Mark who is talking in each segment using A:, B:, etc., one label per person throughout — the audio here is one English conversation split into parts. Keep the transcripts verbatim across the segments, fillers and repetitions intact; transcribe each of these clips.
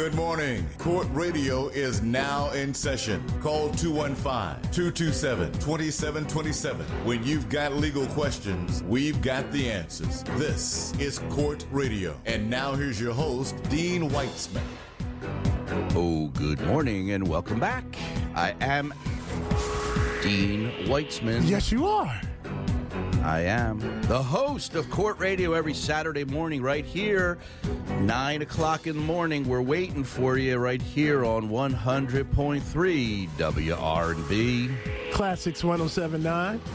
A: Good morning. Court Radio is now in session. Call two one five, two two seven, two seven two seven. When you've got legal questions, we've got the answers. This is Court Radio. And now here's your host, Dean Weitzman.
B: Oh, good morning and welcome back. I am Dean Weitzman.
C: Yes, you are.
B: I am the host of Court Radio every Saturday morning right here, nine o'clock in the morning. We're waiting for you right here on one hundred point three W R and B.
C: Classics one oh seven point nine.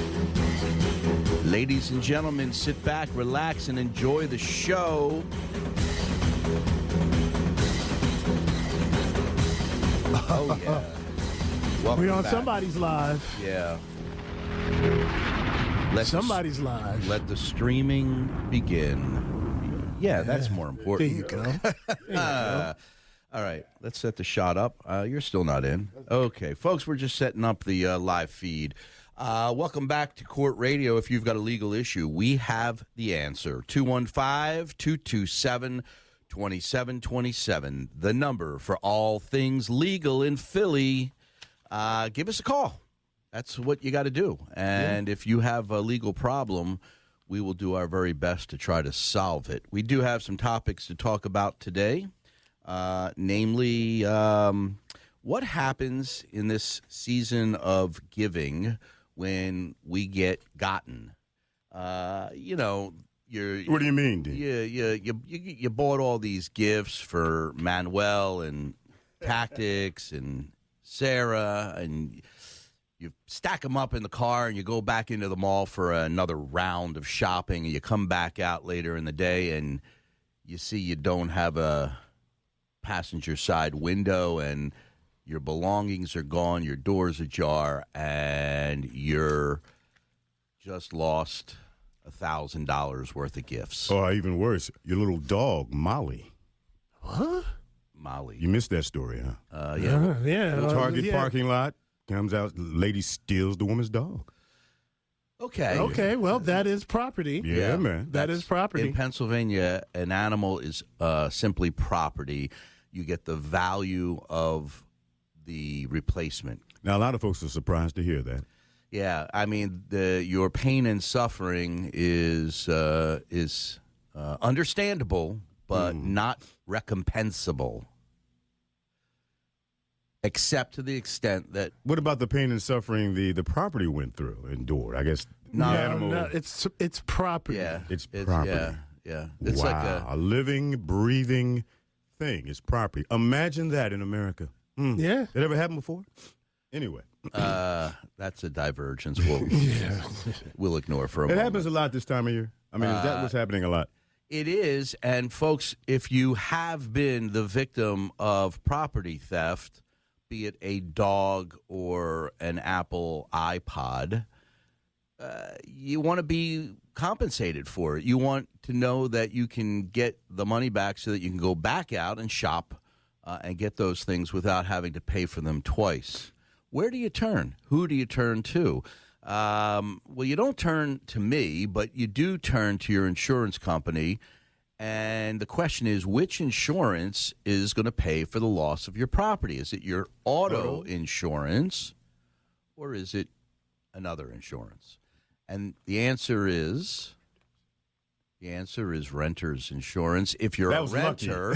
B: Ladies and gentlemen, sit back, relax, and enjoy the show. Oh, yeah. Welcome
C: We're on
B: back.
C: somebody's live.
B: Yeah. Let
C: Somebody's
B: the,
C: live.
B: Let the streaming begin. Yeah, that's more
C: There
B: important.
C: you go. There you
B: Uh,
C: go.
B: all right, let's set the shot up. Uh, you're still not in. Okay, folks, we're just setting up the uh, live feed. Uh, welcome back to Court Radio. If you've got a legal issue, we have the answer. two one five, two two seven, two seven two seven, the number for all things legal in Philly. Uh, give us a call. That's what you got to do. And yeah. if you have a legal problem, we will do our very best to try to solve it. We do have some topics to talk about today, uh, namely um, what happens in this season of giving when we get gotten. Uh, you know, you're.
D: What do you mean, Dean?
B: You, you, you, you, you bought all these gifts for Manuel and Tactics and Sarah, and you stack them up in the car and you go back into the mall for another round of shopping, and you come back out later in the day and you see you don't have a passenger side window and your belongings are gone, your door's ajar, and you're just lost a thousand dollars worth of gifts.
D: Or even worse, your little dog, Molly.
C: What?
B: Molly.
D: You missed that story, huh?
B: Uh, yeah.
C: Uh, yeah.
D: The
C: uh,
D: Target
C: yeah.
D: parking lot, comes out, lady steals the woman's dog.
B: Okay.
C: Okay, well, that is property.
D: Yeah,
B: Yeah.
D: man.
C: That is property.
B: In Pennsylvania, an animal is uh, simply property. You get the value of the replacement.
D: Now, a lot of folks are surprised to hear that.
B: Yeah, I mean, the your pain and suffering is uh, is uh, understandable, but
D: Mm.
B: not recompensable, except to the extent that
D: What about the pain and suffering the, the property went through, endured? I guess
B: No,
D: the
C: no,
D: animal,
C: no, it's it's property.
B: yeah,
D: It's property.
B: Yeah, yeah, it's
D: wow,
B: like a
D: a living, breathing thing is property. Imagine that in America. Mm.
C: Yeah.
D: That ever happened before? Anyway.
B: uh, that's a divergence. We'll
C: Yeah.
B: we'll ignore for a
D: It
B: moment.
D: happens a lot this time of year. I mean, is that what's happening a lot?
B: It is, and folks, if you have been the victim of property theft, be it a dog or an Apple iPod, uh, you want to be compensated for it. You want to know that you can get the money back so that you can go back out and shop uh, and get those things without having to pay for them twice. Where do you turn? Who do you turn to? Um, well, you don't turn to me, but you do turn to your insurance company. And the question is, which insurance is going to pay for the loss of your property? Is it your auto
D: Auto.
B: insurance or is it another insurance? And the answer is, the answer is renter's insurance if you're
D: That
B: a
D: was lucky.
B: renter,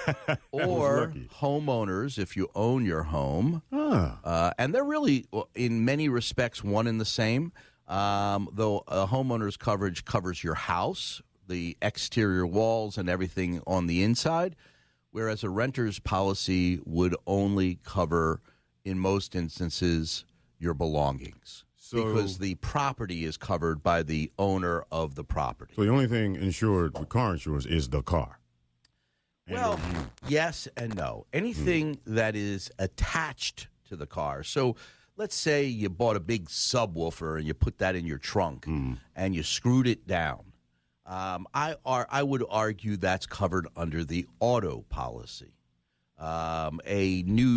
B: or
D: lucky.
B: homeowners if you own your home.
D: Ah.
B: Uh, and they're really, in many respects, one and the same. Um, though a homeowner's coverage covers your house, the exterior walls, and everything on the inside, whereas a renter's policy would only cover, in most instances, your belongings.
D: So-
B: because the property is covered by the owner of the property.
D: So the only thing insured with car insurance is the car. And
B: Well,
D: you.
B: yes and no. Anything that is attached to the car. So let's say you bought a big subwoofer and you put that in your trunk and you screwed it down. Um, I are I would argue that's covered under the auto policy. Um, a new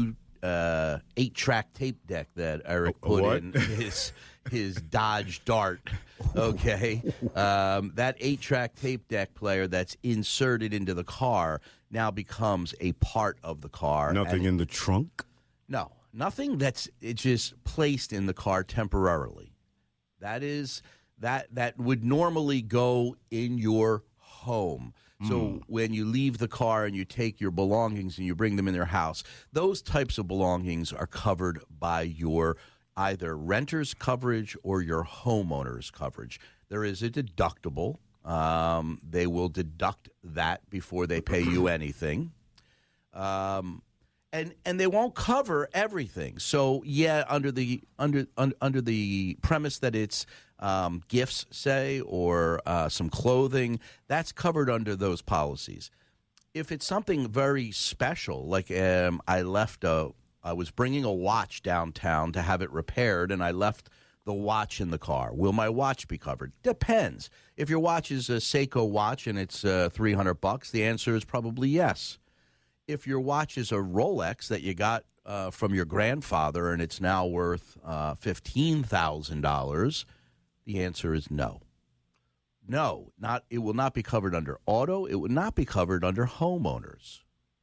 B: uh, eight-track tape deck that Eric put
D: What?
B: in his his Dodge Dart. Okay, um, that eight-track tape deck player that's inserted into the car now becomes a part of the car.
D: Nothing
B: and-
D: in the trunk?
B: No, nothing that's it's just placed in the car temporarily. That is that that would normally go in your home. So when you leave the car and you take your belongings and you bring them in their house, those types of belongings are covered by your either renter's coverage or your homeowner's coverage. There is a deductible. Um, they will deduct that before they pay you anything. Um, and and they won't cover everything. So yeah, under the under un, under the premise that it's um, gifts, say, or uh, some clothing, that's covered under those policies. If it's something very special, like um, I left a, I was bringing a watch downtown to have it repaired, and I left the watch in the car. Will my watch be covered? Depends. If your watch is a Seiko watch and it's uh, three hundred bucks, the answer is probably yes. If your watch is a Rolex that you got uh, from your grandfather and it's now worth uh, fifteen thousand dollars, the answer is no. No, not it will not be covered under auto. It would not be covered under homeowners.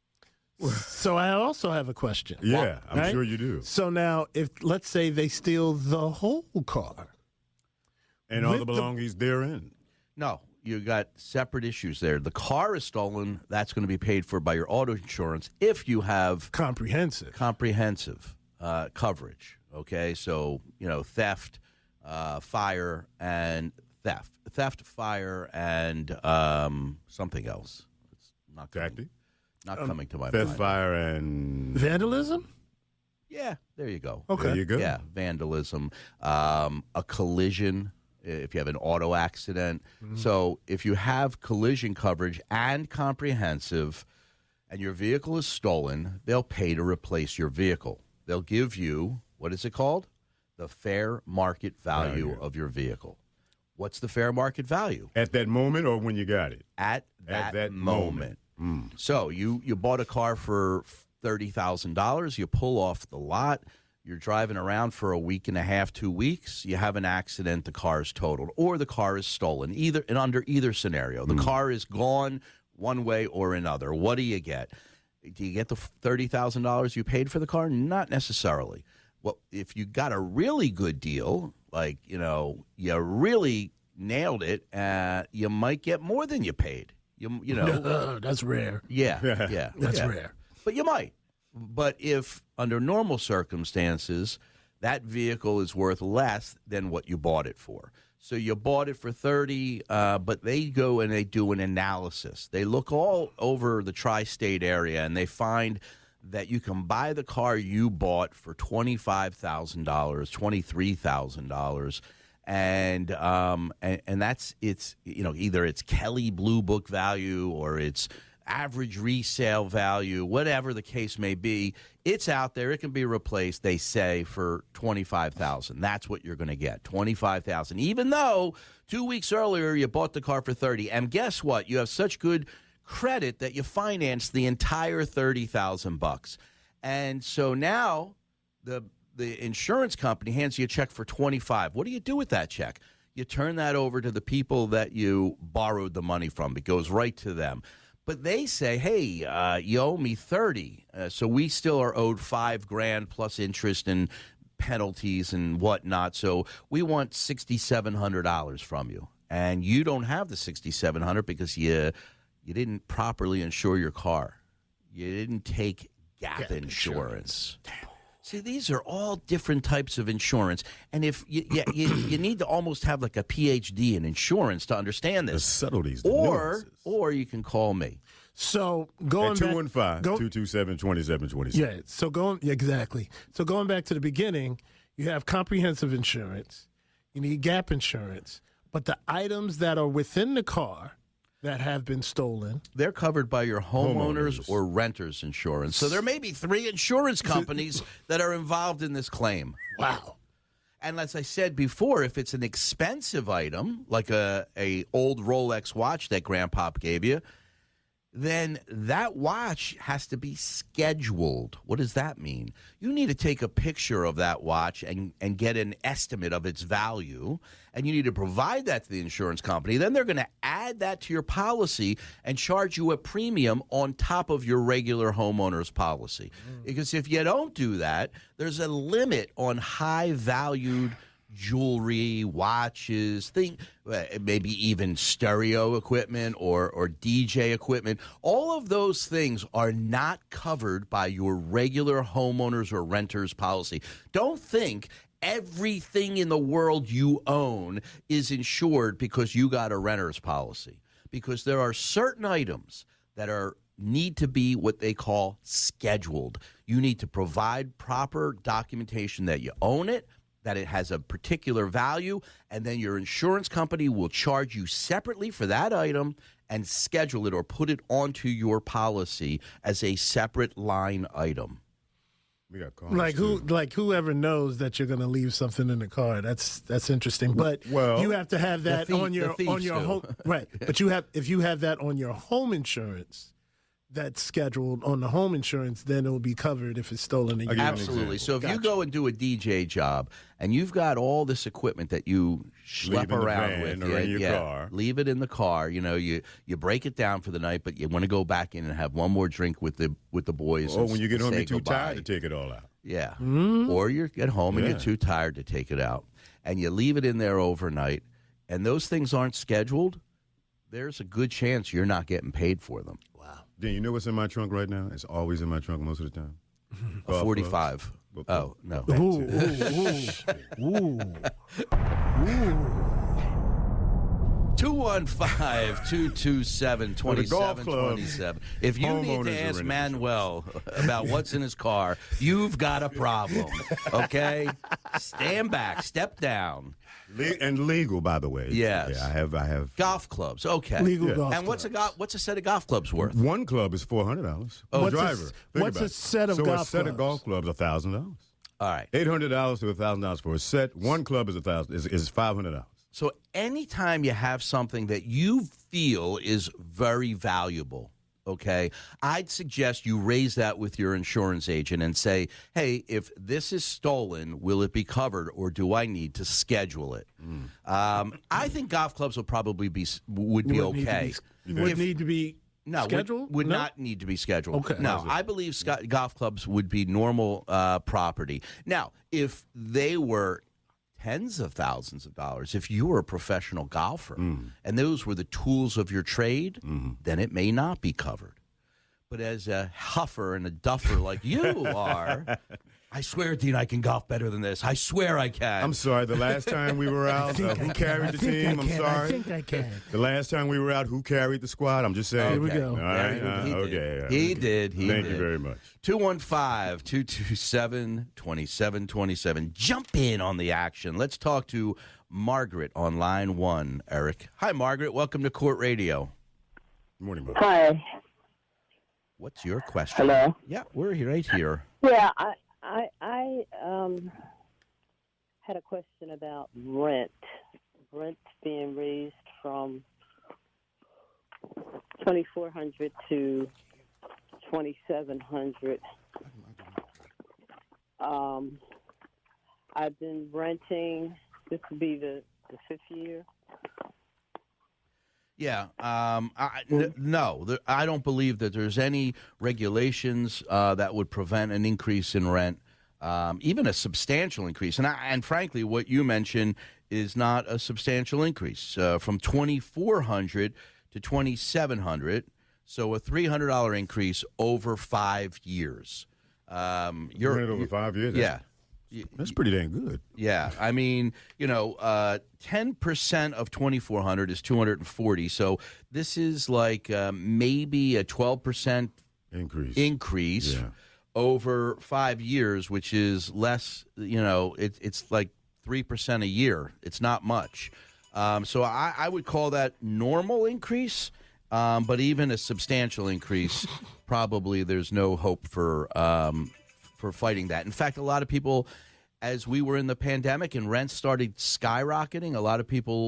C: So I also have a question.
D: Yeah, I'm
C: right?
D: sure you do.
C: So now, if let's say they steal the whole car,
D: And all
C: With
D: the
C: the-
D: belongings therein.
B: No, you got separate issues there. The car is stolen. That's going to be paid for by your auto insurance if you have
C: comprehensive.
B: comprehensive uh, coverage. Okay, so you know theft, uh, fire, and theft, theft, fire, and um, something else. It's not coming,
D: Tactic?
B: not coming to my
D: Theft,
B: mind.
D: fire, and
C: Vandalism?
B: Yeah, there you go.
C: Okay.
D: there you go.
B: Yeah, vandalism, um, a collision. If you have an auto accident, so if you have collision coverage and comprehensive, and your vehicle is stolen, they'll pay to replace your vehicle. They'll give you, what is it called? The fair market value
D: Value.
B: of your vehicle. What's the fair market value?
D: At that moment or when you got it?
B: At that,
D: At that
B: moment.
D: moment.
B: So you, you bought a car for thirty thousand dollars, you pull off the lot, you're driving around for a week and a half, two weeks, you have an accident, the car is totaled, or the car is stolen, either and under either scenario. The car is gone one way or another. What do you get? Do you get the thirty thousand dollars you paid for the car? Not necessarily. Well, if you got a really good deal, like, you know, you really nailed it, uh, you might get more than you paid. You, you know,
C: Uh, that's rare.
B: yeah, yeah.
C: That's
B: yeah.
C: rare.
B: But you might. But if under normal circumstances, that vehicle is worth less than what you bought it for. So you bought it for thirty, uh, but they go and they do an analysis. They look all over the tri-state area and they find that you can buy the car you bought for twenty-five thousand dollars, twenty-three thousand dollars. And um and, and that's it's you know either it's Kelley Blue Book value or it's average resale value, whatever the case may be. It's out there. It can be replaced, they say, for twenty-five thousand dollars. That's what you're going to get, twenty-five thousand dollars. Even though two weeks earlier you bought the car for thirty thousand dollars. And guess what? You have such good credit that you financed the entire thirty thousand bucks. And so now the the insurance company hands you a check for twenty-five. What do you do with that check? You turn that over to the people that you borrowed the money from. It goes right to them. But they say, hey, uh, you owe me thirty, uh, so we still are owed five grand plus interest and penalties and whatnot. So we want sixty-seven hundred dollars from you, and you don't have the sixty-seven hundred because you you didn't properly insure your car. You didn't take gap,
C: Gap
B: insurance. See, these are all different types of insurance, and if you, you, you, you need to almost have like a P H D in insurance to understand
D: The
B: this,
D: subtleties, the
B: or
D: nuances.
B: or you can call me.
C: So going
D: At
C: back,
D: two one five,
C: go-
D: two two seven, two seven two seven.
C: yeah. So going yeah, exactly. So going back to the beginning, you have comprehensive insurance, you need gap insurance, but the items that are within the car that have been stolen,
B: They're covered by your homeowners
D: Homeowners.
B: or renters insurance. So there may be three insurance companies that are involved in this claim.
C: wow.
B: And as I said before, if it's an expensive item, like a, a old Rolex watch that Grandpop gave you, then that watch has to be scheduled. What does that mean? You need to take a picture of that watch and, and get an estimate of its value, and you need to provide that to the insurance company. Then they're going to add that to your policy and charge you a premium on top of your regular homeowner's policy. Mm. Because if you don't do that, there's a limit on high-valued jewelry, watches, thing, maybe even stereo equipment or, or D J equipment. All of those things are not covered by your regular homeowners or renters policy. Don't think everything in the world you own is insured because you got a renter's policy, because there are certain items that are need to be what they call scheduled. You need to provide proper documentation that you own it, that it has a particular value, and then your insurance company will charge you separately for that item and schedule it or put it onto your policy as a separate line item.
D: We got cars
C: Like who,
D: too.
C: like whoever knows that you're going to leave something in the car. That's that's interesting. But
D: Well,
C: you have to have that
B: thief-
C: on your
B: the thieves
C: on your
B: do.
C: home, right? But you have if you have that on your home insurance, that's scheduled on the home insurance, then it will be covered if it's stolen. And
D: I'll
C: you
D: give you an
B: Absolutely.
D: example.
B: So if you
C: Gotcha.
B: go and do a D J job and you've got all this equipment that you
D: Leave
B: schlep
D: in the
B: around
D: van
B: with,
D: or
B: yeah,
D: in your
B: yeah,
D: car.
B: leave it in the car. You know, you you break it down for the night, but you want to go back in and have one more drink with the with the boys.
D: Or
B: and
D: when you get
B: s-
D: home,
B: say
D: you're too
B: goodbye.
D: tired to take it all out.
B: Yeah.
C: Mm-hmm.
B: Or you get home and
D: Yeah.
B: you're too tired to take it out, and you leave it in there overnight, and those things aren't scheduled. There's a good chance you're not getting paid for them.
D: Dan, you know what's in my trunk right now? It's always in my trunk most of the time.
B: A
D: Golf
B: forty-five.
D: clubs.
B: Oh no.
C: Ooh, ooh, ooh, ooh.
B: two one five, two two seven,
D: For the golf
B: twenty-seven
D: club,
B: twenty-seven. If you need
D: homeowners
B: to
D: are
B: ask
D: in
B: Manuel about what's in his car, you've got a problem, okay? Stand back, step down.
D: Le- and legal, by the way.
B: Yes.
D: Yeah, I have. I have.
B: Golf clubs, okay.
C: Legal
D: Yeah.
C: golf
B: And what's a
C: clubs.
B: go- what's a set of golf clubs worth?
D: One club is four hundred dollars. Oh,
C: What's a-
D: driver. Think
C: what's
D: about
C: a
D: it.
C: set of
D: so
C: golf
D: a set
C: clubs?
D: of golf clubs a thousand dollars.
B: All right.
D: Eight hundred dollars to a thousand dollars for a set. One club is a thousand. Is is five hundred dollars.
B: So anytime you have something that you feel is very valuable, okay, I'd suggest you raise that with your insurance agent and say, hey, if this is stolen, will it be covered or do I need to schedule it? Um, I think golf clubs will probably be would be
C: Would need to
B: okay.
C: be- Would
B: If-
C: need to be
B: No, would,
C: scheduled?
B: would
C: No?
B: not need to be scheduled.
C: Okay.
B: No, I believe sc- golf clubs would be normal uh, property. Now, if they were tens of thousands of dollars, if you were a professional golfer and those were the tools of your trade, then it may not be covered. But as a huffer and a duffer like you are, I swear, Dean, I can golf better than this. I swear I can.
D: I'm sorry. The last time we were out, uh, who carried
C: I
D: the
C: think I
D: team? I'm
C: can.
D: sorry.
C: I think I can.
D: The last time we were out, who carried the squad? I'm just saying.
C: Here we
B: Okay.
C: go.
D: All
B: Yeah,
D: right.
B: he-
D: uh,
B: he
D: okay.
B: did.
D: yeah,
B: He
D: okay.
B: did. He
D: Thank
B: did.
D: you very much.
B: two one five, two two seven, two seven two seven. Jump in on the action. Let's talk to Margaret on line one, Eric. Hi, Margaret. Welcome to Court Radio.
D: Good morning, bud.
E: Hi.
B: What's your question?
E: Hello.
B: Yeah, we're here, right here.
E: Yeah, I I I um had a question about rent. Rent being raised from twenty four hundred to twenty seven hundred. Um, I've been renting. This will be the the fifth year.
B: Yeah. Um, I, n- no, there, I don't believe that there's any regulations uh, that would prevent an increase in rent, um, even a substantial increase. And, I, and frankly, what you mentioned is not a substantial increase uh, from twenty-four hundred dollars to twenty-seven hundred dollars. So a three hundred dollars increase over five years. Um, you're
D: Rented over five years.
B: yeah.
D: That's, that's pretty dang good.
B: Yeah, I mean, you know, uh, ten percent of twenty-four hundred is two hundred forty. So this is like uh, maybe a twelve percent
D: Increase.
B: increase
D: Yeah.
B: over five years, which is less, you know, it, it's like three percent a year. It's not much. Um, so I, I would call that normal increase, um, but even a substantial increase, probably there's no hope for um, for fighting that. In fact, a lot of people, as we were in the pandemic and rents started skyrocketing, a lot of people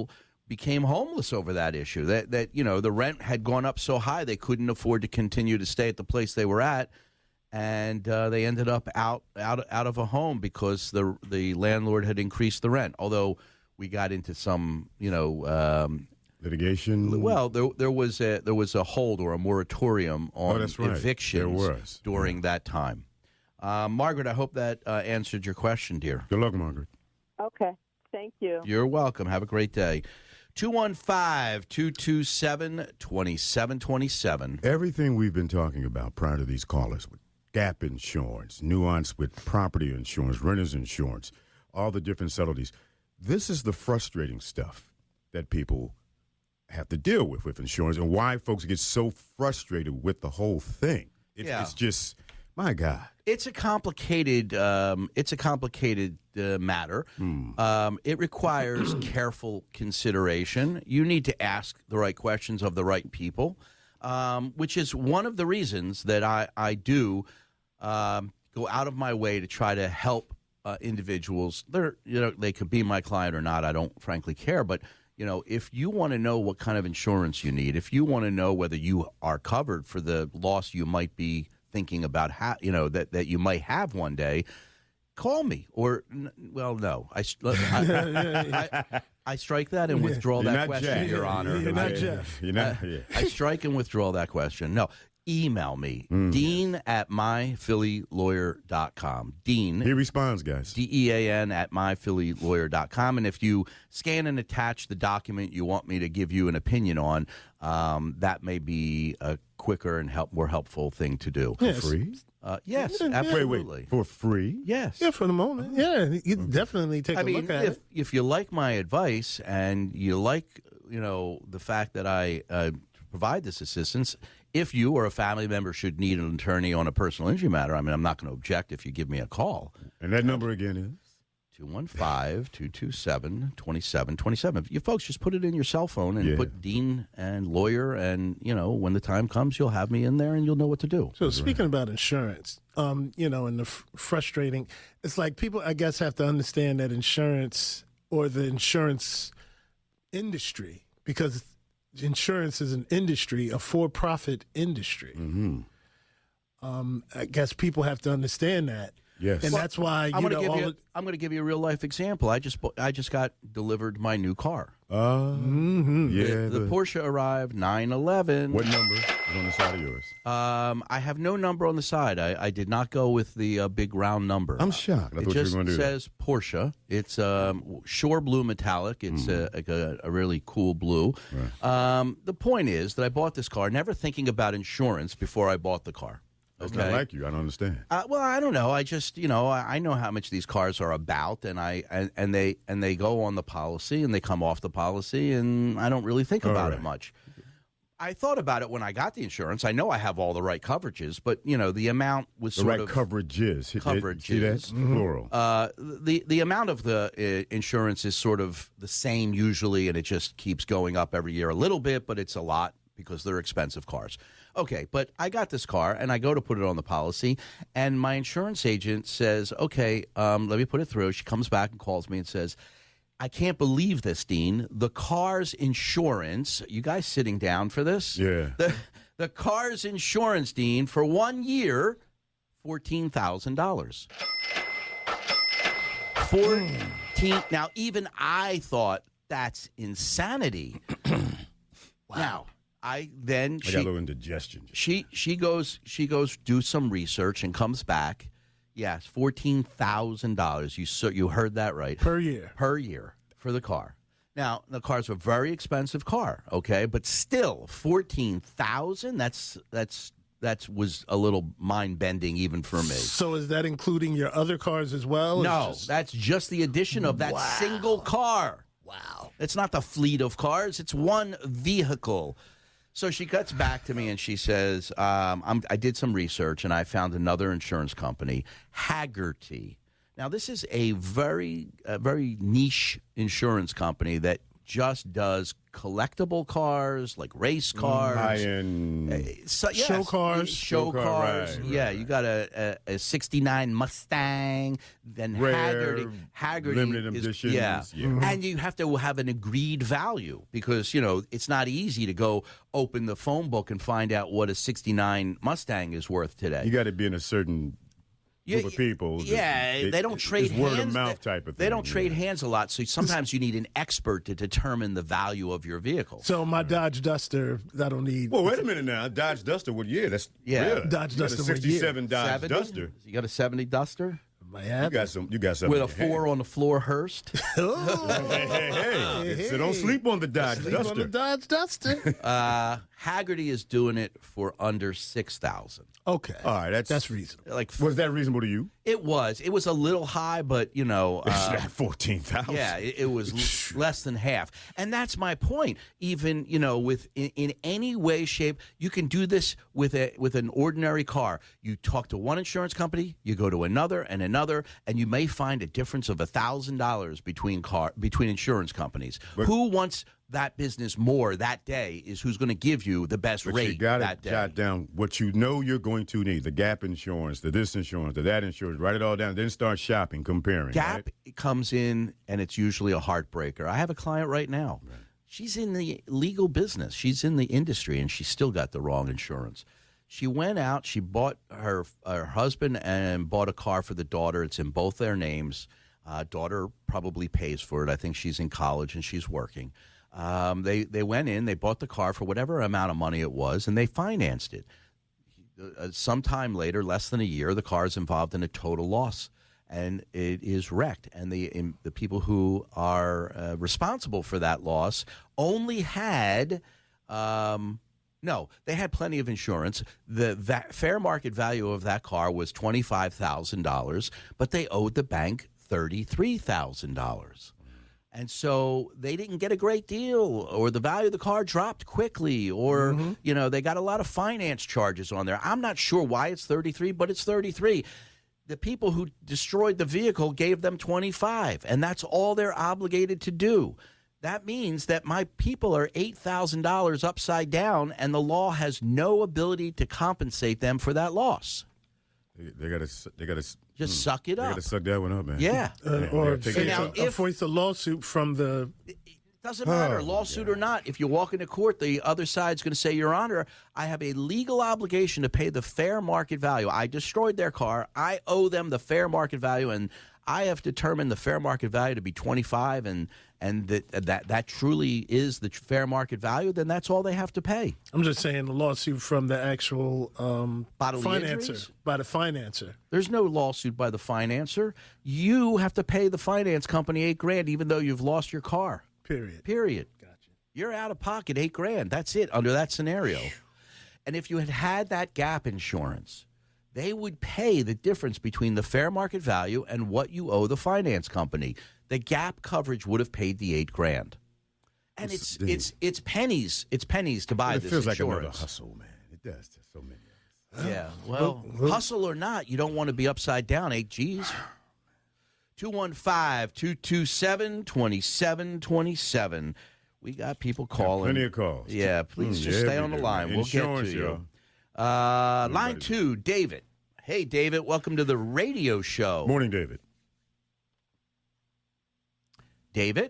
B: became homeless over that issue. That that you know the rent had gone up so high they couldn't afford to continue to stay at the place they were at, and uh, they ended up out out out of a home because the the landlord had increased the rent. Although we got into some you know. Um,
D: Litigation.
B: Well, there there was a there was a hold or a moratorium on
D: Oh, that's right.
B: evictions
D: There was.
B: during that time. Uh, Margaret, I hope that uh, answered your question, dear.
D: Good luck, Margaret.
E: Okay. Thank you.
B: You're welcome. Have a great day. two one five, two two seven, two seven two seven.
D: Everything we've been talking about prior to these callers with gap insurance, nuance with property insurance, renter's insurance, all the different subtleties. This is the frustrating stuff that people have to deal with with insurance and why folks get so frustrated with the whole thing. It's,
B: Yeah.
D: it's just, my God.
B: It's a complicated. Um, it's a complicated uh, matter. Um, it requires careful consideration. You need to ask the right questions of the right people, um, which is one of the reasons that I I do um, go out of my way to try to help uh, individuals. They're you know they could be my client or not. I don't frankly care, but. You know, if you want to know what kind of insurance you need, if you want to know whether you are covered for the loss you might be thinking about, ha- you know, that, that you might have one day, call me. Or, n- well, no. I, I, I, I strike that and withdraw
D: You're
B: that
D: not
B: question,
D: Jack.
B: Your Honor.
C: You're not
B: I,
C: Jeff.
D: You're not, yeah.
B: I strike and withdraw that question. No. Email me,
D: Mm.
B: Dean at my philly lawyer dot com. Dean.
D: He responds, guys.
B: D E A N at my philly lawyer dot com. And if you scan and attach the document you want me to give you an opinion on, um, that may be a quicker and help more helpful thing to do.
C: Yes.
D: Free?
B: Uh, yes,
C: Yeah, yeah.
B: absolutely.
D: Wait, wait. For free?
B: Yes.
C: Yeah, for the moment. Yeah, you definitely take
B: I
C: a
B: mean,
C: look at
B: if,
C: it.
B: if you like my advice and you like, you know, the fact that I uh, provide this assistance, if you or a family member should need an attorney on a personal injury matter, I mean, I'm not going to object if you give me a call.
D: And that number again is?
B: two one five, two two seven, two seven two seven. You folks just put it in your cell phone and
D: Yeah.
B: put Dean and lawyer, and, you know, when the time comes, you'll have me in there and you'll know what to do.
C: So speaking about insurance, um, you know, and the f- frustrating, it's like people, I guess, have to understand that insurance or the insurance industry, because insurance is an industry, a for-profit industry.
D: Mm-hmm.
C: Um, I guess people have to understand that.
D: Yes.
C: And that's why, you
B: I'm going
C: know,
B: to give
C: all
B: you.
C: the-
B: I'm going to give you a real life example. I just bu- I just got delivered my new car.
D: Uh,
C: Mhm.
D: yeah.
B: the, the
D: the-
B: Porsche arrived nine eleven.
D: What number is on the side of yours?
B: Um, I have no number on the side. I, I did not go with the uh, big round number.
D: I'm shocked. I
B: It
D: thought you were
B: just
D: going to do that.
B: says Porsche. It's um, shore blue metallic. It's a, like a, a really cool blue. Um, the point is that I bought this car never thinking about insurance before I bought the car.
D: That's
B: Okay.
D: not like you. I don't understand.
B: Uh, well, I don't know. I just, you know, I, I know how much these cars are about, and I and, and they and they go on the policy and they come off the policy, and I don't really think
D: All
B: about
D: right.
B: it much. I thought about it when I got the insurance. I know I have all the right coverages, but you know, the amount was
D: The
B: sort
D: right
B: of
D: coverages. See that?
B: Coverages.
D: Plural.
B: uh, the the amount of the uh, insurance is sort of the same usually, and it just keeps going up every year a little bit, but it's a lot because they're expensive cars. Okay, but I got this car, and I go to put it on the policy, and my insurance agent says, okay, um, let me put it through. She comes back and calls me and says, I can't believe this, Dean. The car's insurance, you guys sitting down for this?
D: Yeah.
B: The, the car's insurance, Dean, for one year, fourteen thousand dollars. fourteen Now, even I thought that's insanity. Wow. I then
D: I
B: she
D: got a little indigestion.
B: she she goes she goes do some research and comes back. Yes, fourteen thousand dollars. You so you heard that right.
C: per year.
B: Per year for the car. Now the car's a very expensive car, okay, but still fourteen thousand. That's that's that's was a little mind bending even for me.
C: So is that including your other cars as well?
B: No,
C: It's just-
B: that's just the addition of that
C: Wow.
B: single car.
C: wow.
B: It's not the fleet of cars. It's one vehicle. So she gets back to me and she says, um, I'm, I did some research and I found another insurance company, Haggerty. Now, this is a very, a very niche insurance company that just does collectible cars, like race cars.
D: High-end.
B: Uh, so, yes,
C: Show cars.
B: Show
D: Show car,
B: cars.
D: right,
B: yeah,
D: right,
B: you got a, a, a sixty-nine Mustang, then
D: Rare,
B: Haggerty. Haggerty
D: limited
B: is,
D: editions,
B: Yeah.
D: yeah. Mhm.
B: And you have to have an agreed value because, you know, it's not easy to go open the phone book and find out what a sixty-nine Mustang is worth today.
D: You got to be in a certain
B: Yeah,
D: group of people. that-
B: Yeah,
D: they,
B: they don't trade
D: it's
B: hands.
D: word of mouth
B: they,
D: type of thing.
B: They don't trade
D: yeah.
B: hands a lot, so sometimes you need an expert to determine the value of your vehicle.
C: So my Dodge Duster, I don't need.
D: Well, wait a minute now. Dodge Duster, what year? That's
B: Yeah.
D: yeah.
C: Dodge
D: You got
C: Duster,
D: a
C: what year?
D: sixty-seven Dodge
B: seventy?
D: Duster.
B: You got a seventy Duster
C: My
D: You
C: app.
D: got some. You got something
B: with a
D: in your
B: four
D: hand.
B: on the floor Hearst.
C: Oh,
D: Hey, hey, hey!
C: Hey,
D: So don't
C: hey.
D: sleep on the Dodge
C: sleep on
D: Duster.
C: the Dodge Duster.
B: uh, Haggerty is doing it for under six thousand.
C: Okay,
D: All right, that's
C: that's reasonable.
B: Like
D: Was that reasonable to you?
B: it was, it was a little high, but you know. Uh,
D: Fourteen thousand.
B: Yeah, it, it was l- less than half, and that's my point. Even you know, with in, in any way, shape, you can do this with a with an ordinary car. You talk to one insurance company, you go to another and another, and you may find a difference of a thousand dollars between car between insurance companies. Who wants that business more that day is who's going to give you the best
D: But
B: rate
D: you got
B: that
D: to
B: day.
D: jot down what you know you're going to need: the Gap insurance, the this insurance, the that insurance. Write it all down. Then start shopping, comparing.
B: Gap
D: right?
B: comes in, and it's usually a heartbreaker. I have a client right now. Right. She's in the legal business. She's in the industry, and she's still got the wrong insurance. She went out. She bought her her husband and bought a car for the daughter. It's in both their names. Uh, daughter probably pays for it. I think she's in college and she's working. Um, they they went in. They bought the car for whatever amount of money it was, and they financed it. Uh, sometime later, less than a year, the car is involved in a total loss, and it is wrecked. And the in, the people who are uh, responsible for that loss only had, um, no, they had plenty of insurance. The va- fair market value of that car was twenty-five thousand dollars, but they owed the bank thirty-three thousand dollars. And so they didn't get a great deal, or the value of the car dropped quickly, or, mm-hmm. you know, they got a lot of finance charges on there. I'm not sure why it's thirty-three, but it's thirty-three. The people who destroyed the vehicle gave them twenty-five, and that's all they're obligated to do. That means that my people are eight thousand dollars upside down, and the law has no ability to compensate them for that loss.
D: They, they got to. They got to
B: just mm, suck it
D: they
B: up.
D: They got to suck that one up, man.
B: Yeah,
C: uh,
D: yeah
C: or
D: take
C: face,
B: now,
C: a,
B: if,
C: face a lawsuit from the.
B: It doesn't matter,
D: oh,
B: lawsuit or not. If you walk into court, the other side's going to say, Your Honor, I have a legal obligation to pay the fair market value. I destroyed their car. I owe them the fair market value, and I have determined the fair market value to be twenty-five, and and that that that truly is the fair market value. Then that's all they have to pay.
C: I'm just saying the lawsuit from the actual um,
B: Bodily
C: financer
B: injuries?
C: by the financer.
B: There's no lawsuit by the financer. You have to pay the finance company eight grand, even though you've lost your car.
C: Period.
B: Period.
C: Gotcha.
B: You're out of pocket eight grand. That's it under that scenario. And if you had had that gap insurance, they would pay the difference between the fair market value and what you owe the finance company. The gap coverage would have paid the eight grand. And it's
D: Dude.
B: it's it's pennies. It's pennies to buy
D: It
B: this
D: feels like
B: insurance.
D: another hustle, man. It does to so many of us.
B: Yeah. Well, hustle or not, you don't want to be upside down eight G's. two one five, two two seven, two seven two seven. We got people calling.
D: Plenty of calls.
B: Yeah, please
D: Mm,
B: just
D: yeah,
B: stay
D: we
B: on the
D: do,
B: line.
D: man.
B: We'll
D: Insurance,
B: get to you.
D: y'all.
B: Uh, line
D: Everybody.
B: two, David. Hey, David, welcome to the radio show.
D: Morning, David.
B: David?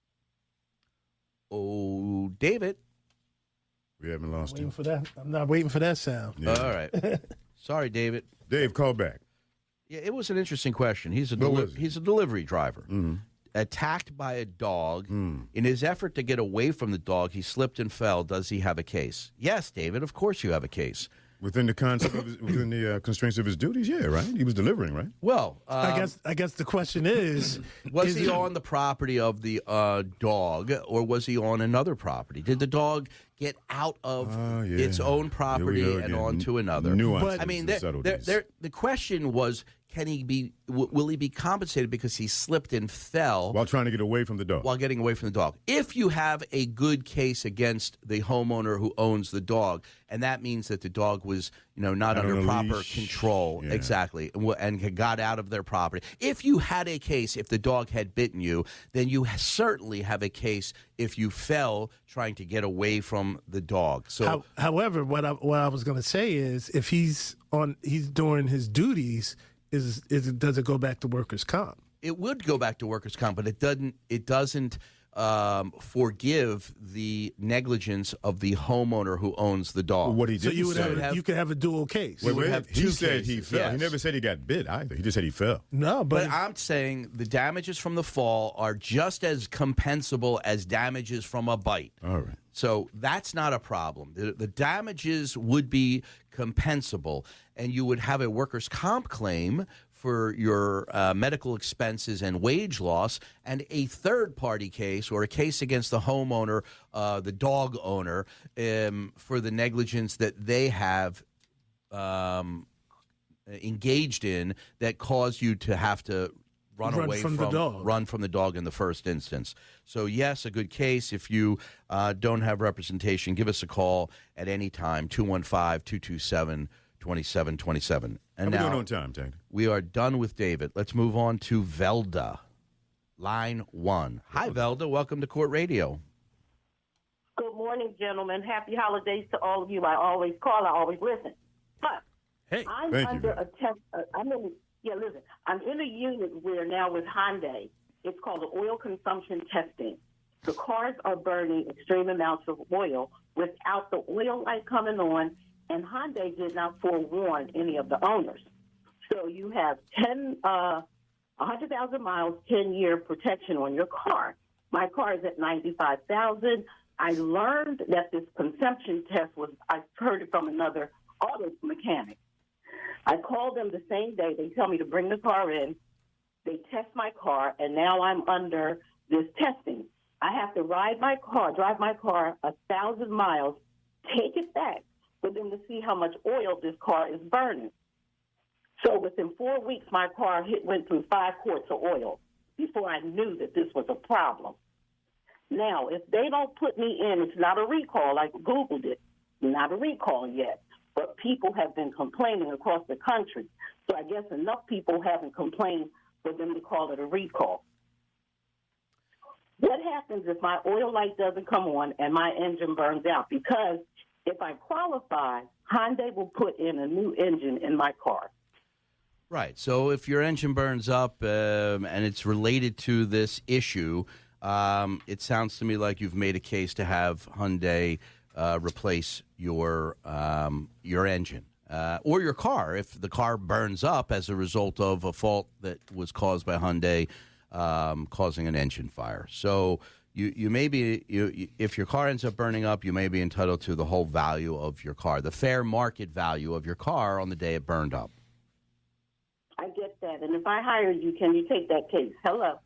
B: Oh, David.
D: We haven't lost
C: Waiting
D: him.
C: for that. I'm not waiting for that sound.
D: Yeah.
B: All right. Sorry, David.
D: Dave, call back.
B: Yeah, it was an interesting question. He's a
D: What
B: deli-
D: was it?
B: he's a delivery driver.
D: Mm-hmm.
B: Attacked by a dog.
D: Mm.
B: In his effort to get away from the dog, he slipped and fell. Does he have a case? Yes, David. Of course you have a case.
D: Within the concept of his, within the uh, constraints of his duties, yeah, right. He was delivering, right?
B: Well, um,
C: I guess. I guess the question is:
B: was
C: is
B: he
C: it-
B: on the property of the uh, dog, or was he on another property? Did the dog get out of
D: Oh, yeah.
B: its own
D: Here we
B: property
D: go
B: and
D: again.
B: onto another?
D: Nuances
B: I mean,
D: and
B: there- there-
D: subtleties.
B: there- the question was: can he be? W- will he be compensated because he slipped and fell
D: While trying to get away from the dog.
B: while getting away from the dog? If you have a good case against the homeowner who owns the dog, and that means that the dog was, you know, not
D: Out
B: under
D: on a
B: proper
D: leash.
B: control,
D: Yeah.
B: exactly, and, w- and got out of their property. If you had a case, if the dog had bitten you, then you certainly have a case if you fell trying to get away from the dog. So,
C: How, however, what I what I was going to say is, if he's on, he's doing his duties. Is is it, does it go back to workers' comp?
B: it would go back to workers' comp, but it doesn't. It doesn't um, forgive the negligence of the homeowner who owns the dog.
D: Well, what he
C: So
D: didn't
C: you would
D: say.
C: have,
B: have-
C: you could have a dual case.
D: Wait,
B: would
D: wait,
B: have
D: he
B: two
D: said he
B: cases,
D: fell. He
B: yes.
D: never said he got bit either. He just said he fell.
C: No, but,
B: But I'm saying the damages from the fall are just as compensable as damages from a bite.
D: All right.
B: So that's not a problem. The, the damages would be compensable, and you would have a workers' comp claim for your uh, medical expenses and wage loss, and a third-party case or a case against the homeowner, uh, the dog owner, um, for the negligence that they have um, engaged in that caused you to have to run,
C: Run
B: away
C: from the dog.
B: run from the dog in the first instance. So yes, a good case. If you uh, don't have representation, give us a call at any time, two one five, two two seven, two seven two seven. And
D: How we
B: now
D: doing on time, Tank?
B: we are done with David. Let's move on to Velda, line one. Hi, Velda. Welcome to Court Radio.
F: Good morning, gentlemen. Happy holidays to all of you. I always call, I always listen. But
C: hey,
F: I'm
D: Thank you,
F: under
D: man.
F: a test. Uh, I'm in. Yeah, listen. I'm in a unit where now with Hyundai, it's called the oil consumption testing. The cars are burning extreme amounts of oil without the oil light coming on, and Hyundai did not forewarn any of the owners. So you have ten, uh, one hundred thousand miles, ten year protection on your car. My car is at ninety-five thousand. I learned that this consumption test was, I heard it from another auto mechanic. I called them the same day. They tell me to bring the car in. They test my car, and now I'm under this testing. I have to ride my car, drive my car a thousand miles, take it back for them to see how much oil this car is burning. So within four weeks, my car hit, went through five quarts of oil before I knew that this was a problem. Now, if they don't put me in, it's not a recall. I Googled it. Not a recall yet. But people have been complaining across the country. So I guess enough people haven't complained for them to call it a recall. What happens if my oil light doesn't come on and my engine burns out? Because if I qualify, Hyundai will put in a new engine in my car.
B: Right. So if your engine burns up um, and it's related to this issue, um, it sounds to me like you've made a case to have Hyundai uh, replace your um, your engine uh, or your car if the car burns up as a result of a fault that was caused by Hyundai um, causing an engine fire. So you you may be you, you, if your car ends up burning up, you may be entitled to the whole value of your car, the fair market value of your car on the day it burned up.
F: I get that. And if I hired you, can you take that case? Hello.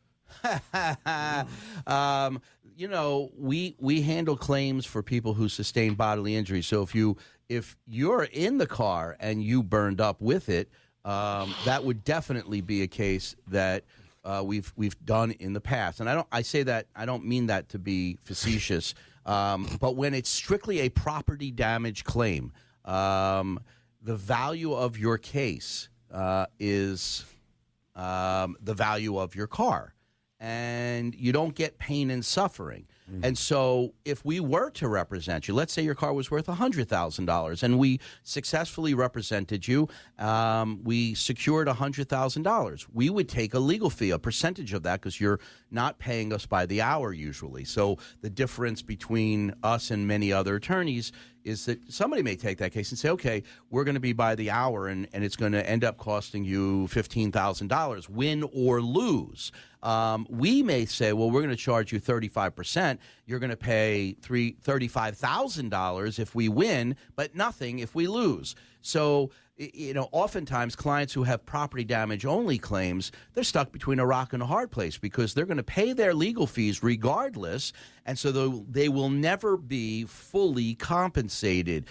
B: um, you know, we we handle claims for people who sustain bodily injury. So if you if you're in the car and you burned up with it, um, that would definitely be a case that uh, we've we've done in the past. And I don't I say that I don't mean that to be facetious, um, but when it's strictly a property damage claim, um, the value of your case uh, is um, the value of your car. And you don't get pain and suffering. Mm. And so if we were to represent you, let's say your car was worth one hundred thousand dollars and we successfully represented you, um, we secured one hundred thousand dollars. We would take a legal fee, a percentage of that, because you're not paying us by the hour usually. So the difference between us and many other attorneys is that somebody may take that case and say, okay, we're going to be by the hour and, and it's going to end up costing you fifteen thousand dollars, win or lose. Um, we may say, well, we're going to charge you thirty-five percent. You're going to pay thirty-five thousand dollars if we win, but nothing if we lose. So, you know, oftentimes clients who have property damage only claims, they're stuck between a rock and a hard place because they're going to pay their legal fees regardless, and so they will never be fully compensated.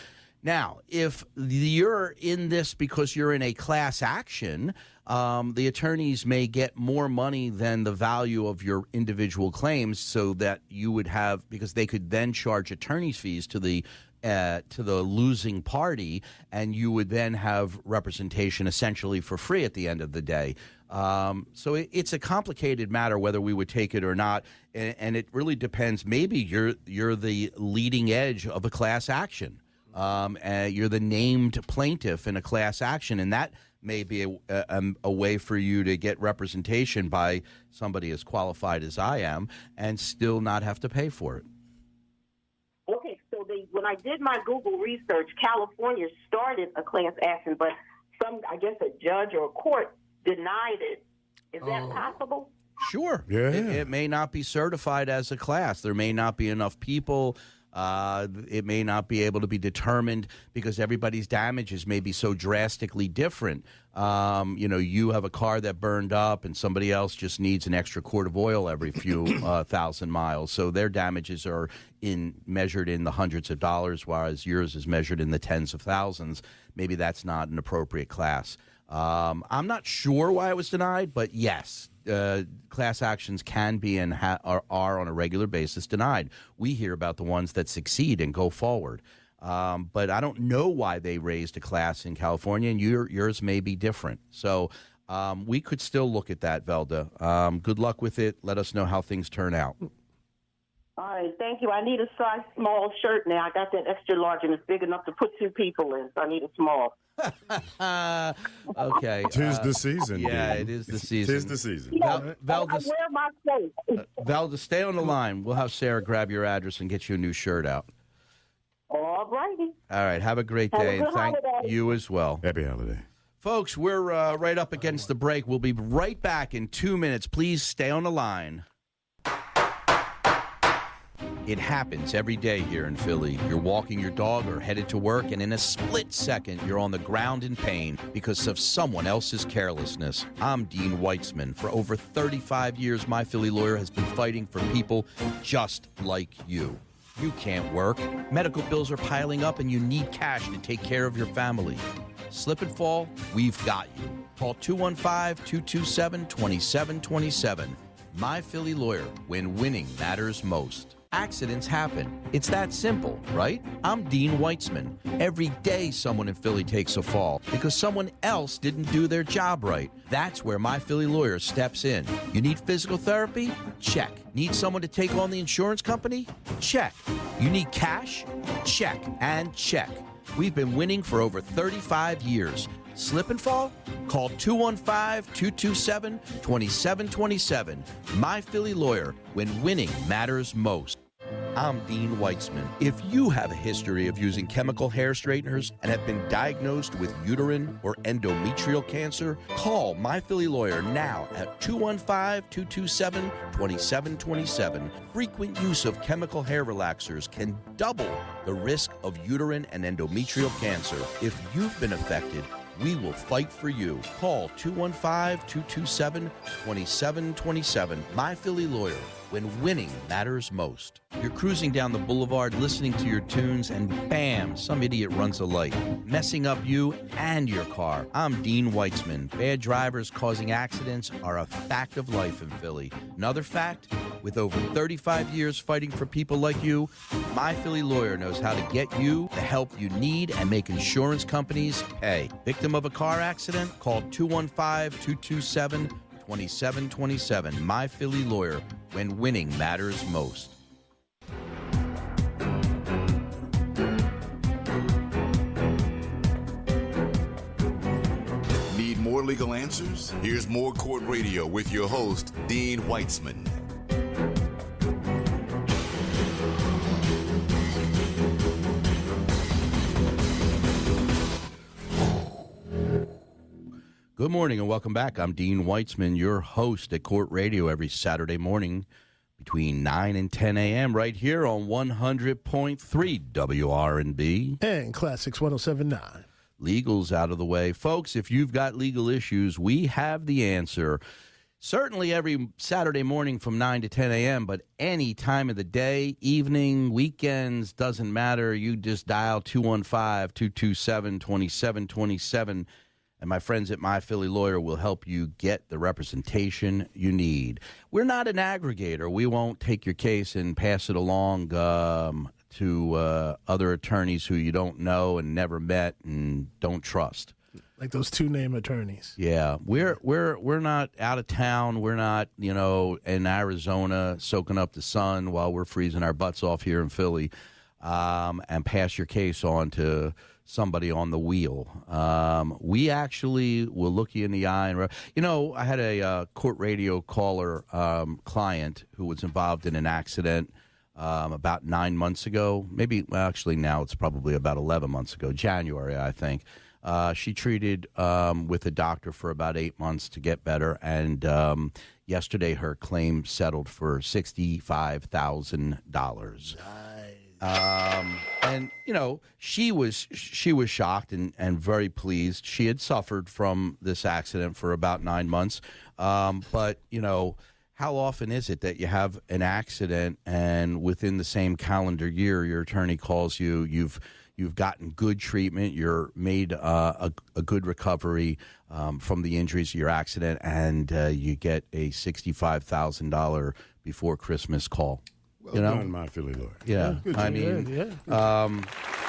B: Now, if you're in this because you're in a class action, um, the attorneys may get more money than the value of your individual claims, so that you would have, because they could then charge attorney's fees to the uh, to the losing party, and you would then have representation essentially for free at the end of the day. Um, so it, it's a complicated matter whether we would take it or not, and, and it really depends. Maybe you're you're the leading edge of a class action. Um, and you're the named plaintiff in a class action, and that may be a, a, a way for you to get representation by somebody as qualified as I am and still not have to pay for it.
F: Okay, so they, when I did my Google research, California started a class action, but some, I guess a judge or a court denied it. Is that
C: Oh.
F: possible?
B: Sure.
D: Yeah.
B: It, it may not be certified as a class. There may not be enough people. Uh, it may not be able to be determined because everybody's damages may be so drastically different. Um, you know, you have a car that burned up and somebody else just needs an extra quart of oil every few uh, thousand miles. So their damages are in measured in the hundreds of dollars, whereas yours is measured in the tens of thousands. Maybe that's not an appropriate class. Um, I'm not sure why it was denied, but yes, uh, class actions can be and ha- are, are on a regular basis denied. We hear about the ones that succeed and go forward. Um, but I don't know why they raised a class in California, and your, yours may be different. So um, we could still look at that, Velda. Um, good luck with it. Let us know how things turn out.
F: All right, thank you. I need a size small shirt now. I got that extra large, and it's big enough to put two people in, so I need a small.
B: uh, okay.
D: Tis
B: uh,
D: the season.
B: Yeah,
D: Dean.
B: it is the season.
D: Tis the season.
B: Vel-
F: I
B: Velda,
F: wear my coat.
B: uh, Velda, stay on the line. We'll have Sarah grab your address and get you a new shirt out.
F: All righty.
B: All right. Have a great
F: Have a
B: day,
F: good
B: and thank
F: holiday.
B: you as well.
D: Happy holiday.
B: Folks, we're uh, right up against the break. We'll be right back in two minutes. Please stay on the line. It happens every day here in Philly. You're walking your dog or headed to work, and in a split second, you're on the ground in pain because of someone else's carelessness. I'm Dean Weitzman. For over thirty-five years, My Philly Lawyer has been fighting for people just like you. You can't work. Medical bills are piling up, and you need cash to take care of your family. Slip and fall, we've got you. Call two one five, two two seven, two seven two seven. My Philly Lawyer, when winning matters most. Accidents happen. It's that simple, right? I'm Dean Weitzman. Every day someone in Philly takes a fall because someone else didn't do their job right. That's where My Philly Lawyer steps in. You need physical therapy? Check. Need someone to take on the insurance company? Check. You need cash? Check and check. We've been winning for over thirty-five years. Slip and fall? Call two one five, two two seven, two seven two seven. My Philly Lawyer, when winning matters most. I'm Dean Weitzman. If you have a history of using chemical hair straighteners and have been diagnosed with uterine or endometrial cancer, call My Philly Lawyer now at two one five, two two seven, two seven two seven. Frequent use of chemical hair relaxers can double the risk of uterine and endometrial cancer. If you've been affected, we will fight for you. Call two one five, two two seven, two seven two seven. My Philly Lawyer, when winning matters most. You're cruising down the boulevard listening to your tunes, and bam, some idiot runs a light, messing up you and your car. I'm Dean Weitzman. Bad drivers causing accidents are a fact of life in Philly. Another fact, with over thirty-five years fighting for people like you, My Philly Lawyer knows how to get you the help you need and make insurance companies pay. Victim of a car accident? Call two one five, two two seven, two seven two seven. My Philly Lawyer, when winning matters most.
A: Need more legal answers? Here's more Court Radio with your host, Dean Weitzman.
B: Good morning and welcome back. I'm Dean Weitzman, your host at Court Radio every Saturday morning between nine and ten a.m. right here on one hundred point three W R and B.
C: And Classics one oh seven point nine.
B: Legal's out of the way. Folks, if you've got legal issues, we have the answer. certainly every Saturday morning from nine to ten a.m., but any time of the day, evening, weekends, doesn't matter. You just dial two one five, two two seven, two seven two seven, and my friends at My Philly Lawyer will help you get the representation you need. We're not an aggregator. We won't take your case and pass it along um, to uh, other attorneys who you don't know and never met and don't trust.
C: Like those two name attorneys.
B: Yeah, we're we're we're not out of town. We're not, you know, in Arizona soaking up the sun while we're freezing our butts off here in Philly, um, and pass your case on to somebody on the wheel. Um, we actually will look you in the eye and, you know, I had a uh, court radio caller um, client who was involved in an accident um, about nine months ago. Maybe well, actually now it's probably about eleven months ago, January, I think. Uh, she treated um, with a doctor for about eight months to get better, and um, yesterday her claim settled for sixty-five thousand dollars. Nice. Um, and you know, she was she was shocked and, and very pleased. She had suffered from this accident for about nine months, um, but you know, how often is it that you have an accident and within the same calendar year your attorney calls you, you've You've gotten good treatment. You're made uh, a, a good recovery um, from the injuries of your accident, and uh, you get a sixty-five thousand dollars before Christmas call.
D: Well
B: you know?
D: done, My Philly Lawyer.
B: Yeah,
D: Good
B: I
D: job.
B: mean,
C: Yeah, yeah.
B: um,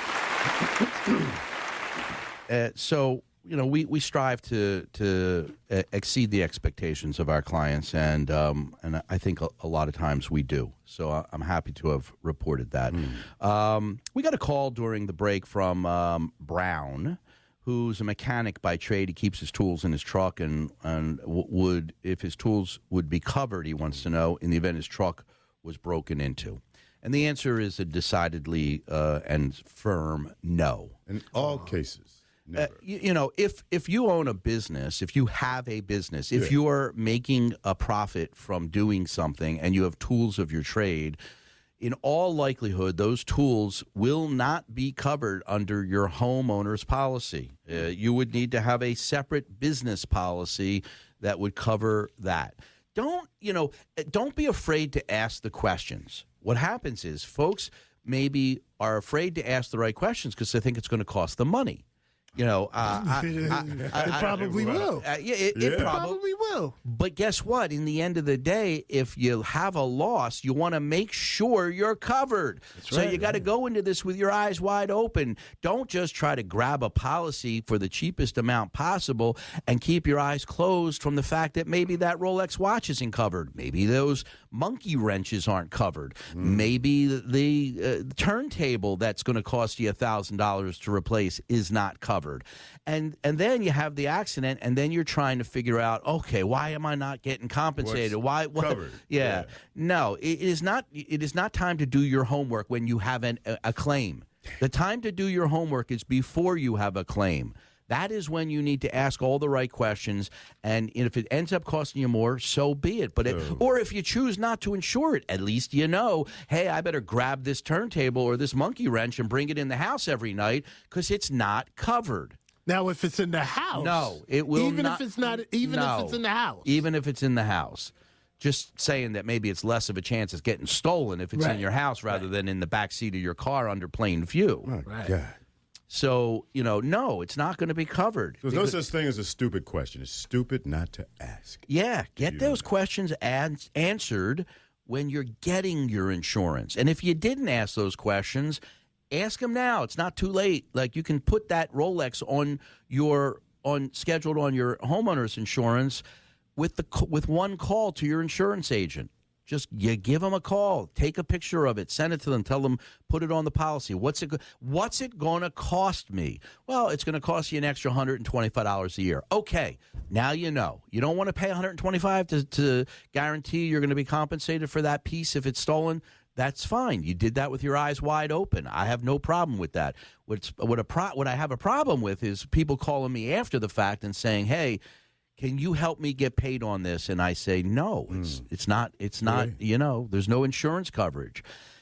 B: uh, so you know, we, we strive to to uh, exceed the expectations of our clients, and um, and I think a, a lot of times we do. So I, I'm happy to have reported that. Mm. Um, we got a call during the break from um, Brown, who's a mechanic by trade. He keeps his tools in his truck, and and w- would if his tools would be covered, he wants to know in the event his truck was broken into. And the answer is a decidedly uh, and firm no.
D: In all cases.
B: Uh, you, you know, if if you own a business, if you have a business, if
D: Yeah.
B: you are making a profit from doing something and you have tools of your trade, in all likelihood, those tools will not be covered under your homeowner's policy. Uh, you would need to have a separate business policy that would cover that. Don't, you know, don't be afraid to ask the questions. What happens is folks maybe are afraid to ask the right questions because they think it's going to cost them money. You know, uh, I, I, I,
C: it probably
B: I,
C: will.
B: Uh, yeah, it,
D: Yeah.
B: it
C: It
B: prob-
C: probably will.
B: But guess what? In the end of the day, if you have a loss, you want to make sure you're covered. So
C: right,
B: you got to go into this with your eyes wide open. Don't just try to grab a policy for the cheapest amount possible and keep your eyes closed from the fact that maybe that Rolex watch isn't covered. Maybe those monkey wrenches aren't covered. Mm. Maybe the, the uh, turntable that's going to cost you one thousand dollars to replace is not covered. And and then you have the accident, and then you're trying to figure out, okay, why am I not getting compensated?
D: What's
B: why? What?
D: covered?
B: Yeah.
D: Yeah.
B: No, it is not. It is not time to do your homework when you have an, a, a claim. The time to do your homework is before you have a claim. That is when you need to ask all the right questions, and if it ends up costing you more, so be it. But it,
D: Oh.
B: or if you choose not to insure it, at least you know, hey, I better grab this turntable or this monkey wrench and bring it in the house every night because it's not covered.
C: Now, if it's in the house,
B: No, it will
C: even
B: not.
C: if it's not, even
B: No.
C: if it's in the house,
B: Even if it's in the house. Just saying that maybe it's less of a chance it's getting stolen if it's
C: Right.
B: in your house rather than in the back seat of your car under plain view.
D: My
C: Right.
D: God.
B: So, you know, no, it's not going to be covered.
D: There's no
B: Because-
D: such thing as a stupid question. It's stupid not to ask.
B: Yeah, get
D: you
B: those
D: know.
B: questions ans- answered when you're getting your insurance. And if you didn't ask those questions, ask them now. It's not too late. Like you can put that Rolex on your on scheduled on your homeowner's insurance with the c- with one call to your insurance agent. Just you give them a call, take a picture of it, send it to them, tell them put it on the policy. What's it go- What's it going to cost me? Well, it's going to cost you an extra one hundred twenty-five dollars a year. Okay, now you know. You don't want to pay one hundred twenty-five dollars to, to guarantee you're going to be compensated for that piece if it's stolen. That's fine. You did that with your eyes wide open. I have no problem with that. What's, what, a pro, what I have a problem with is people calling me after the fact and saying, hey, can you help me get paid on this? And I say, no, it's it's not, it's not,
D: Really?
B: you know, there's no insurance coverage.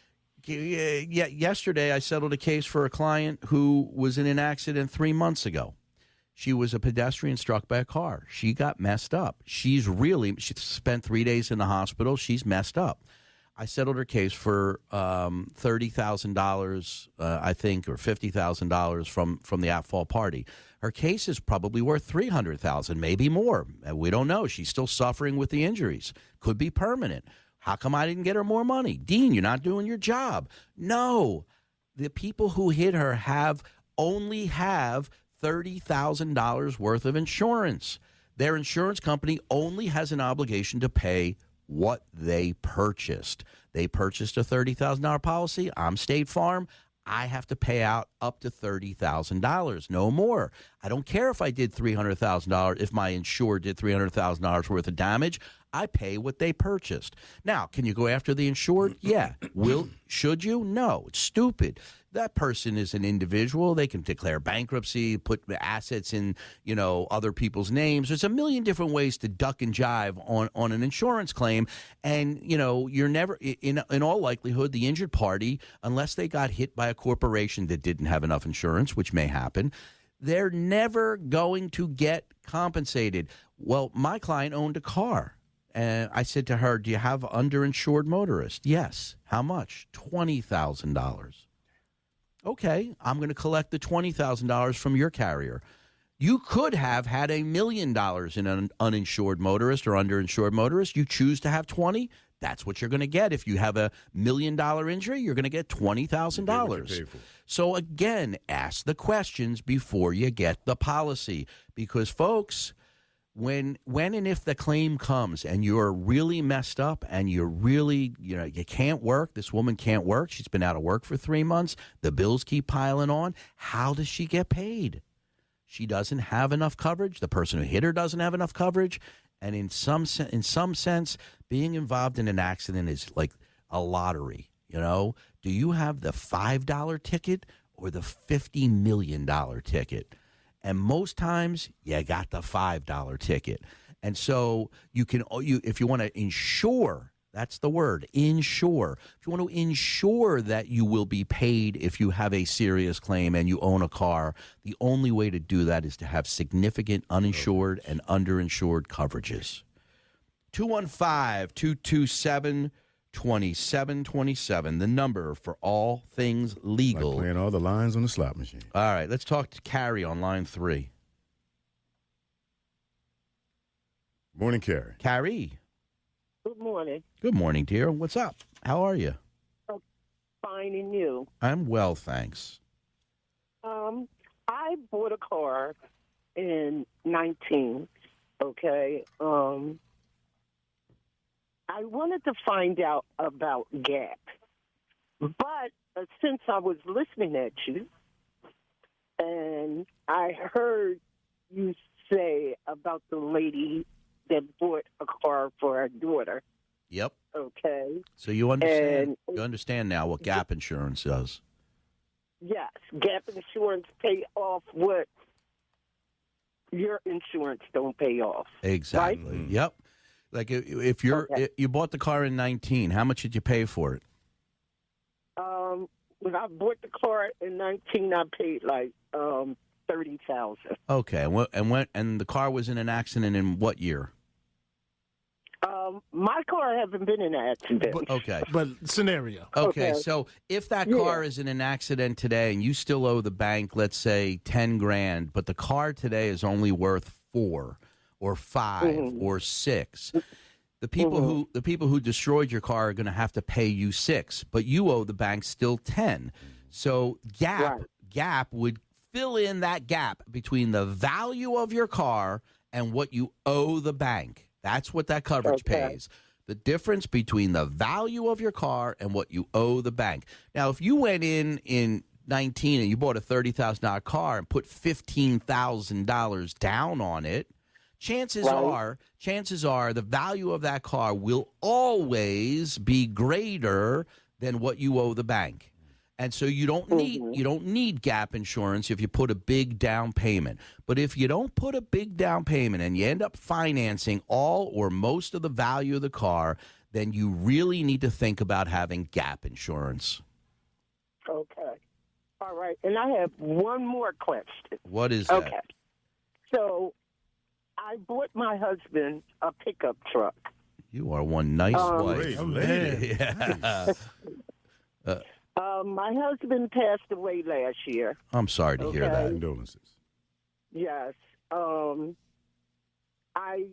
B: Y- y- Yesterday, I settled a case for a client who was in an accident three months ago. She was a pedestrian struck by a car. She got messed up. She's really, she spent three days in the hospital. She's messed up. I settled her case for um, thirty thousand dollars, uh, I think, or fifty thousand dollars from, from the at-fault party. Her case is probably worth three hundred thousand dollars, maybe more. We don't know. She's still suffering with the injuries. Could be permanent. How come I didn't get her more money? Dean, you're not doing your job. No. The people who hit her have only have thirty thousand dollars worth of insurance. Their insurance company only has an obligation to pay what they purchased. They purchased a thirty thousand dollars policy. I'm State Farm. I have to pay out up to thirty thousand dollars, no more. I don't care if I did three hundred thousand dollars, if my insured did three hundred thousand dollars worth of damage. I pay what they purchased. Now, can you go after the insured? Yeah. Will should you? No. It's stupid. That person is an individual. They can declare bankruptcy, put assets in, you know, other people's names. There's a million different ways to duck and jive on, on an insurance claim. And, you know, you're never, in, in all likelihood, the injured party, unless they got hit by a corporation that didn't have enough insurance, which may happen, they're never going to get compensated. Well, my client owned a car. And I said to her, do you have underinsured motorist? Yes. How much? twenty thousand dollars. Okay, I'm going to collect the twenty thousand dollars from your carrier. You could have had a million dollars in an uninsured motorist or underinsured motorist. You choose to have twenty. That's what you're going to get. If you have a million dollar injury, you're going to get twenty thousand dollars. So again, ask the questions before you get the policy. Because, folks, when when and if the claim comes and you're really messed up and you're really, you know, you can't work, this woman can't work, she's been out of work for three months, the bills keep piling on, how does she get paid? She doesn't have enough coverage. The person who hit her doesn't have enough coverage. And in some sen- in some sense, being involved in an accident is like a lottery, you know? Do you have the five dollar ticket or the fifty million dollars ticket? And most times, you got the five dollar ticket. And so you can, you if you want to insure, that's the word, insure. If you want to ensure that you will be paid if you have a serious claim and you own a car, the only way to do that is to have significant uninsured and underinsured coverages. two one five, two two seven, two seven two seven, the number for all things legal.
D: Like playing all the lines on the slot machine.
B: All right, let's talk to Carrie on line three.
D: Morning, Carrie.
B: Carrie.
F: Good morning.
B: Good morning, dear. What's up? How are you?
F: Oh, fine, and you?
B: I'm well, thanks.
F: Um, I bought a car in nineteen, okay? Um, I wanted to find out about Gap. But uh, since I was listening at you, and I heard you say about the lady that bought a car for her daughter.
B: Yep.
F: Okay.
B: So you understand
F: And-
B: you understand now what Gap Insurance does.
F: Yes, Gap Insurance pay off what your insurance don't pay off.
B: Exactly.
D: Right?
B: Yep. Like if, if you're
F: Okay.
B: if you bought the car in nineteen, how much did you pay for it?
F: Um, when I bought the car in nineteen, I paid like um thirty thousand.
B: Okay. And what and when and the car was in an accident in what year?
F: Um, my car hasn't been in an accident.
C: But-
B: Okay.
C: But scenario.
B: Okay,
F: Okay.
B: so if that
F: Yeah.
B: car is in an accident today and you still owe the bank, let's say ten grand, but the car today is only worth four or five
F: Mhm.
B: or six, the people
F: Mhm.
B: who the people who destroyed your car are going to have to pay you six, but you owe the bank still ten. So Gap
F: Right.
B: Gap would fill in that gap between the value of your car and what you owe the bank. That's what that coverage
F: Okay.
B: pays. The difference between the value of your car and what you owe the bank. Now, if you went in in nineteen and you bought a thirty thousand dollars car and put fifteen thousand dollars down on it, chances
F: Right.
B: are, chances are the value of that car will always be greater than what you owe the bank. And so you don't need
F: Mhm.
B: you don't need Gap Insurance if you put a big down payment. But if you don't put a big down payment and you end up financing all or most of the value of the car, then you really need to think about having Gap Insurance.
F: Okay. All right. And I have one more question.
B: What is that?
F: Okay.
G: So I bought my husband a pickup truck.
B: You are one nice
G: Um,
B: wife.
D: Great
C: Oh,
D: lady.
B: Yeah.
G: Um, my husband passed away last year.
B: I'm sorry to hear
G: Okay.
B: that.
D: Condolences.
G: Yes. Um, I,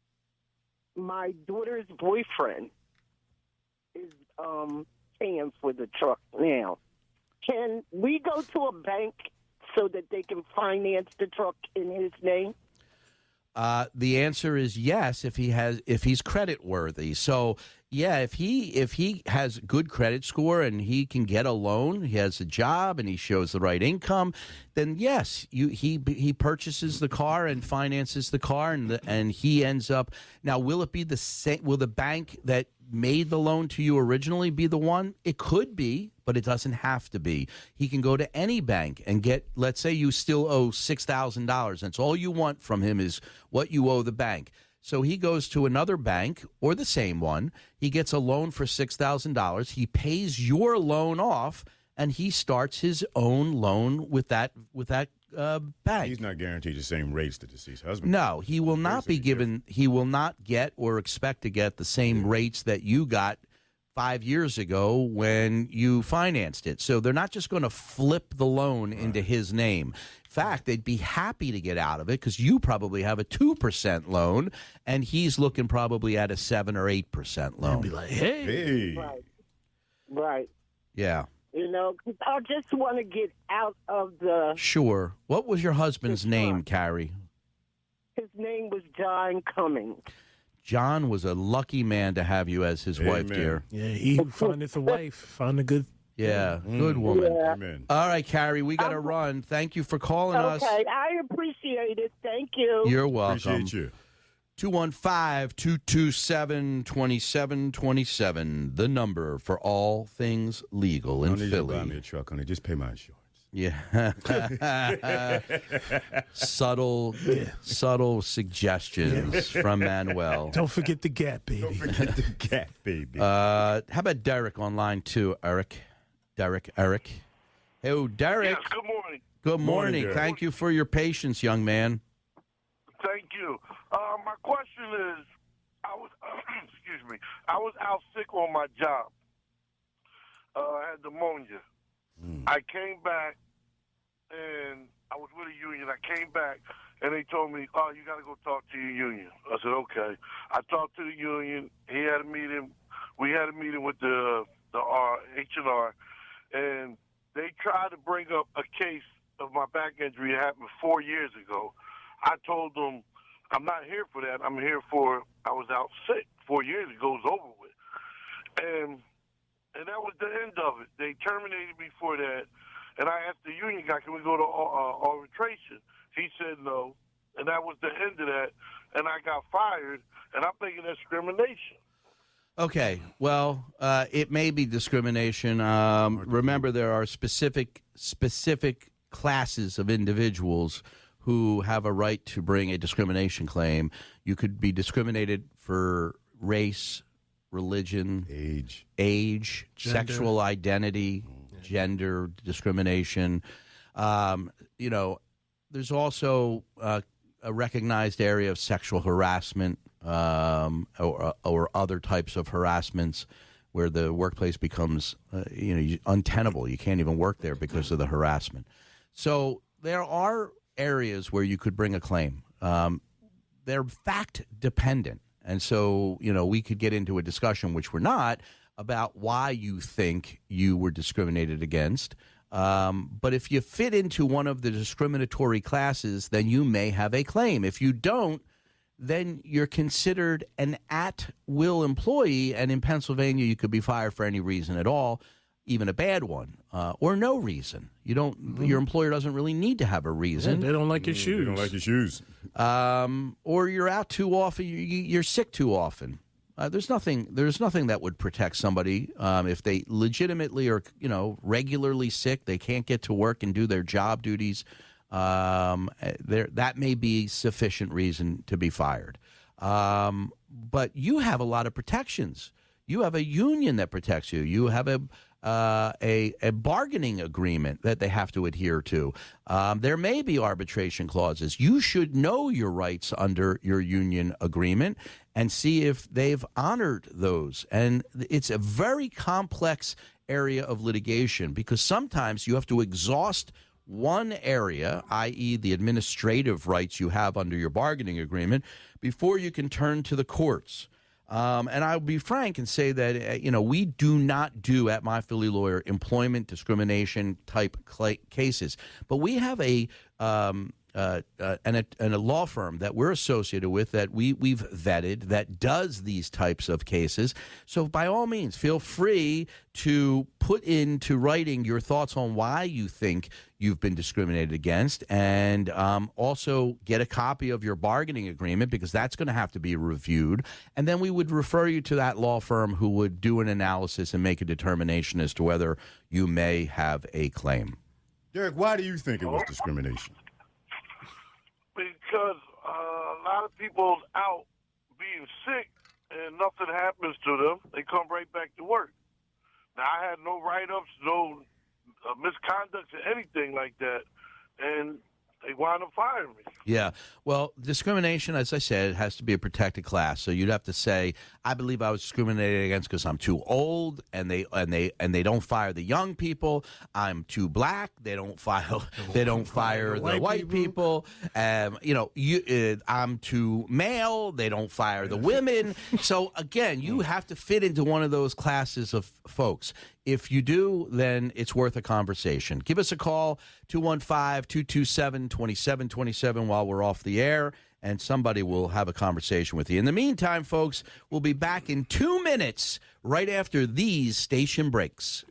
G: my daughter's boyfriend is um, paying for the truck now. Can we go to a bank so that they can finance the truck in his name?
B: Uh, the answer is yes if he has if he's credit worthy. So yeah, if he if he has good credit score and he can get a loan, he has a job and he shows the right income, then yes, you he he purchases the car and finances the car and the, and he ends up. Now, will it be the same? Will the bank that made the loan to you originally be the one? It could be, but it doesn't have to be. He can go to any bank and get, let's say you still owe six thousand dollars, and it's all you want from him is what you owe the bank. So he goes to another bank or the same one. He gets a loan for six thousand dollars. He pays your loan off, and he starts his own loan with that with that uh, bank.
D: He's not guaranteed the same rates that the deceased husband.
B: No, he will not be
D: Basically
B: given, he will not get or expect to get the same rates that you got five years ago when you financed it. So they're not just going to flip the loan into his name. In fact, they'd be happy to get out of it because you probably have a two percent loan and he's looking probably at a seven or eight percent loan.
C: Be like, hey,
D: Hey.
G: Right. Right.
B: Yeah,
G: You know, 'cause I just want to get out of the.
B: sure. What was your husband's
G: Sure.
B: name, Carrie?
G: His name was John Cummings.
B: John was a lucky man to have you as his wife,
D: Amen.
B: dear.
C: yeah, he findeth a wife, find a good.
B: Yeah,
D: Mm.
B: good woman.
G: Yeah.
D: Amen.
B: All right, Carrie, we got to run. Thank you for calling us.
G: Okay, I appreciate it. Thank you.
B: You're welcome.
D: Appreciate you.
B: two one five, two two seven, two seven two seven, the number for all things legal
D: I
B: in
D: don't need you to buy me
B: Philly.
D: a truck, honey. Just pay my insurance.
B: Yeah. subtle, subtle suggestions from Manuel.
C: Don't forget the gap, baby.
D: Forget the cat, baby.
B: Uh, how about Derek on line two, Eric? Derek, Eric. Hey, oh, Derek.
H: Yes, good morning.
B: Good
D: Morning,
B: morning.
D: Derek.
B: Thank you for your patience, young man.
H: Thank you. Uh, my question is, I was, excuse me, I was out sick on my job. Uh, I had pneumonia. I came back, and I was with a union. I came back, and they told me, oh, you got to go talk to your union. I said, okay. I talked to the union. He had a meeting. We had a meeting with the the R, H and R, and they tried to bring up a case of my back injury that happened four years ago. I told them, I'm not here for that. I'm here for, I was out sick four years ago. It was over with. And and that was the end of it. They terminated me for that. And I asked the union guy, can we go to uh, arbitration? He said no. And that was the end of that. And I got fired. And I'm thinking that's discrimination.
B: Okay, well, uh, it may be discrimination. Um, remember, there are specific specific classes of individuals who have a right to bring a discrimination claim. You could be discriminated for race, religion,
D: Age.
B: age,
C: Gender.
B: sexual identity, gender discrimination. Um, you know, there's also uh, a recognized area of sexual harassment um, or, or other types of harassments where the workplace becomes, uh, you know, untenable. You can't even work there because of the harassment. So there are areas where you could bring a claim. Um, they're fact dependent. And so, you know, we could get into a discussion, which we're not, about why you think you were discriminated against. Um, but if you fit into one of the discriminatory classes, then you may have a claim. If you don't, then you're considered an at-will employee, and in Pennsylvania, you could be fired for any reason at all, even a bad one, uh, or no reason. You don't. Mm-hmm. Your employer doesn't really need to have a reason.
C: They don't like your shoes.
D: You don't like your shoes.
B: Um, or you're out too often. You, you're sick too often. Uh, there's nothing. There's nothing that would protect somebody um, if they legitimately or you know regularly sick. They can't get to work and do their job duties. Um, there, that may be sufficient reason to be fired. Um, but you have a lot of protections. You have a union that protects you. You have a uh, a, a bargaining agreement that they have to adhere to. Um, there may be arbitration clauses. You should know your rights under your union agreement and see if they've honored those. And it's a very complex area of litigation because sometimes you have to exhaust one area, that is the administrative rights you have under your bargaining agreement, before you can turn to the courts. Um, and I'll be frank and say that, uh, you know, we do not do at My Philly Lawyer employment discrimination type cl- cases. But we have a um, uh, uh, and, a and a law firm that we're associated with that we, we've vetted that does these types of cases. So by all means, feel free to put into writing your thoughts on why you think you've been discriminated against, and um, also get a copy of your bargaining agreement because that's going to have to be reviewed. And then we would refer you to that law firm who would do an analysis and make a determination as to whether you may have a claim.
D: Derek, why do you think it was discrimination?
H: Because uh, a lot of people out being sick and nothing happens to them, they come right back to work. Now, I had no write-ups, no uh, misconduct or anything like that, and they wound up firing me.
B: Yeah. Well, discrimination, as I said, it has to be a protected class. So you'd have to say, I believe I was discriminated against because I'm too old, and they and they and they don't fire the young people. I'm too black. They don't file. They don't fire the white, white people. people. Um, you know, you, uh, I'm too male. They don't fire the women. So again, you have to fit into one of those classes of folks. If you do, then it's worth a conversation. Give us a call, two one five, two two seven, two seven two seven while we're off the air, and somebody will have a conversation with you. In the meantime, folks, we'll be back in two minutes right after these station breaks.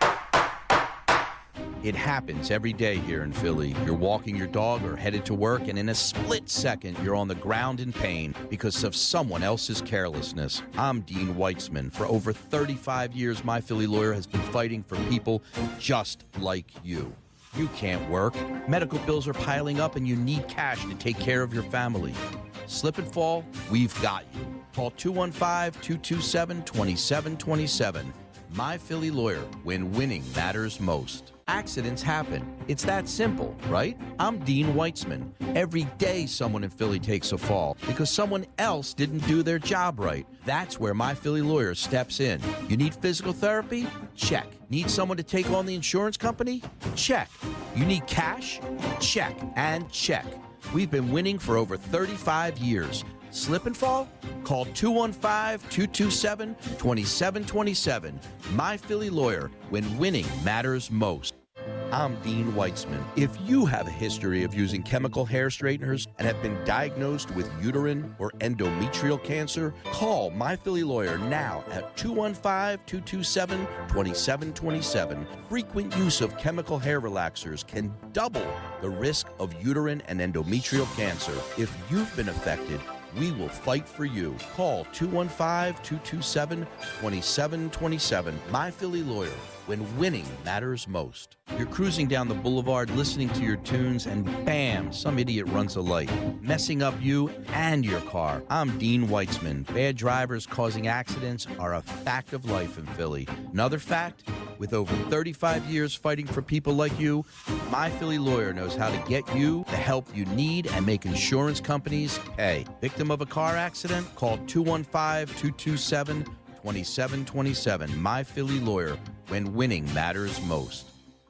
B: It happens every day here in Philly. You're walking your dog or headed to work, and in a split second, you're on the ground in pain because of someone else's carelessness. I'm Dean Weitzman. For over thirty-five years, My Philly Lawyer has been fighting for people just like you. You can't work. Medical bills are piling up, and you need cash to take care of your family. Slip and fall, we've got you. Call two one five, two two seven, two seven two seven. My Philly Lawyer, when winning matters most. Accidents happen. It's that simple, right? I'm Dean Weitzman. Every day someone in Philly takes a fall because someone else didn't do their job right. That's where My Philly Lawyer steps in. You need physical therapy? Check. Need someone to take on the insurance company? Check. You need cash? Check and check. We've been winning for over thirty-five years. Slip and fall? Call two one five, two two seven, two seven two seven. My Philly Lawyer, when winning matters most. I'm Dean Weitzman. If you have a history of using chemical hair straighteners and have been diagnosed with uterine or endometrial cancer, call My Philly Lawyer now at two one five, two two seven, two seven two seven. Frequent use of chemical hair relaxers can double the risk of uterine and endometrial cancer. If you've been affected, we will fight for you. Call two one five, two two seven, two seven two seven. My Philly Lawyer, when winning matters most. You're cruising down the boulevard listening to your tunes, and bam, some idiot runs a light, messing up you and your car. I'm Dean Weitzman. Bad drivers causing accidents are a fact of life in Philly. Another fact, with over thirty-five years fighting for people like you, My Philly Lawyer knows how to get you the help you need and make insurance companies pay. Victim of a car accident? Call two one five, two two seven, two seven two seven. My Philly Lawyer, when winning matters most.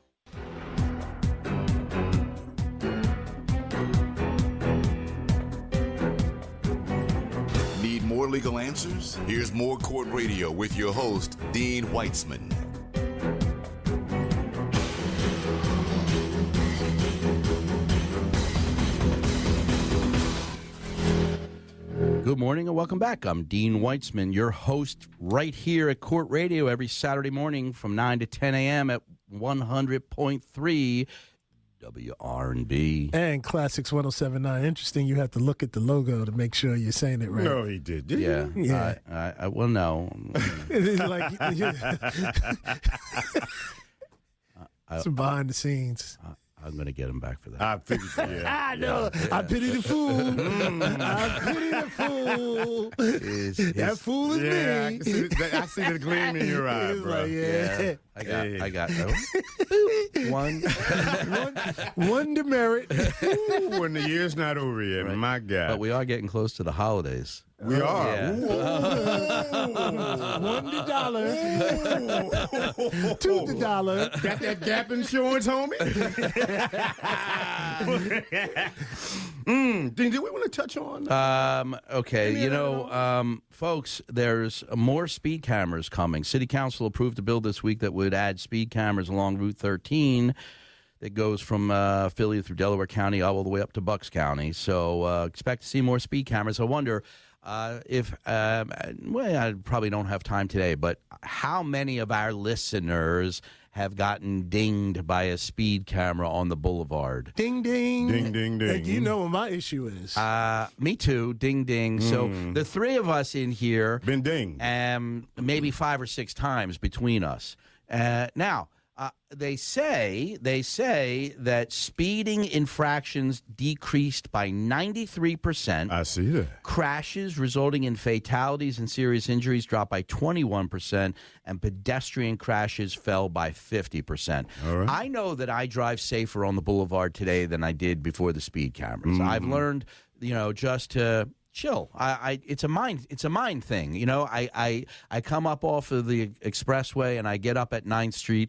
A: Need more legal answers? Here's more Court Radio with your host, Dean Weitzman.
B: Good morning and welcome back. I'm Dean Weitzman, your host right here at Court Radio every Saturday morning from nine to ten a.m. at one hundred point three W R and B.
C: And Classics one oh seven point nine. Interesting, you have to look at the logo to make sure you're saying it right.
D: No, he did. Did
B: Yeah.
D: he?
C: Yeah.
B: I, I, I, well, no.
C: It's like some behind the scenes.
B: I'm going to get him back for that.
D: I figured, yeah.
C: I know.
B: Yeah.
C: I pity the fool. I pity the fool.
B: Is-
C: that
B: is-
C: fool is
D: Yeah, I,
C: me.
D: can see the, I see the gleam in your eye,
C: It's
D: bro.
C: like, yeah.
B: Yeah. I got,
D: Hey.
B: I got oh. one.
C: one, one demerit.
D: Ooh, when the year's not over yet,
B: Right.
D: my God.
B: But we are getting close to the holidays.
D: We are.
B: Yeah.
C: One the dollar. Two the dollar.
D: Got that gap insurance, homie? mm, did, did we want to touch on that?
B: Um, okay, you know, um, folks, there's more speed cameras coming. City Council approved a bill this week that would add speed cameras along Route thirteen that goes from uh, Philly through Delaware County all the way up to Bucks County. So uh, expect to see more speed cameras. I wonder uh, if, um, well, I probably don't have time today, but how many of our listeners have gotten dinged by a speed camera on the boulevard?
C: Ding, ding.
D: Ding, ding, ding.
C: Like, you know what my issue is.
B: Uh, me too. Ding, ding. So the three of us in here,
D: Been dinged.
B: um, maybe five or six times between us. Uh, now, uh, they say they say that speeding infractions decreased by ninety-three percent.
D: I see that.
B: Crashes resulting in fatalities and serious injuries dropped by twenty-one percent, and pedestrian crashes fell by fifty percent.
D: All right.
B: I know that I drive safer on the boulevard today than I did before the speed cameras.
D: Mm-hmm.
B: I've learned, you know, just to chill. I, I it's a mind it's a mind thing. You know, I, I I come up off of the expressway and I get up at ninth Street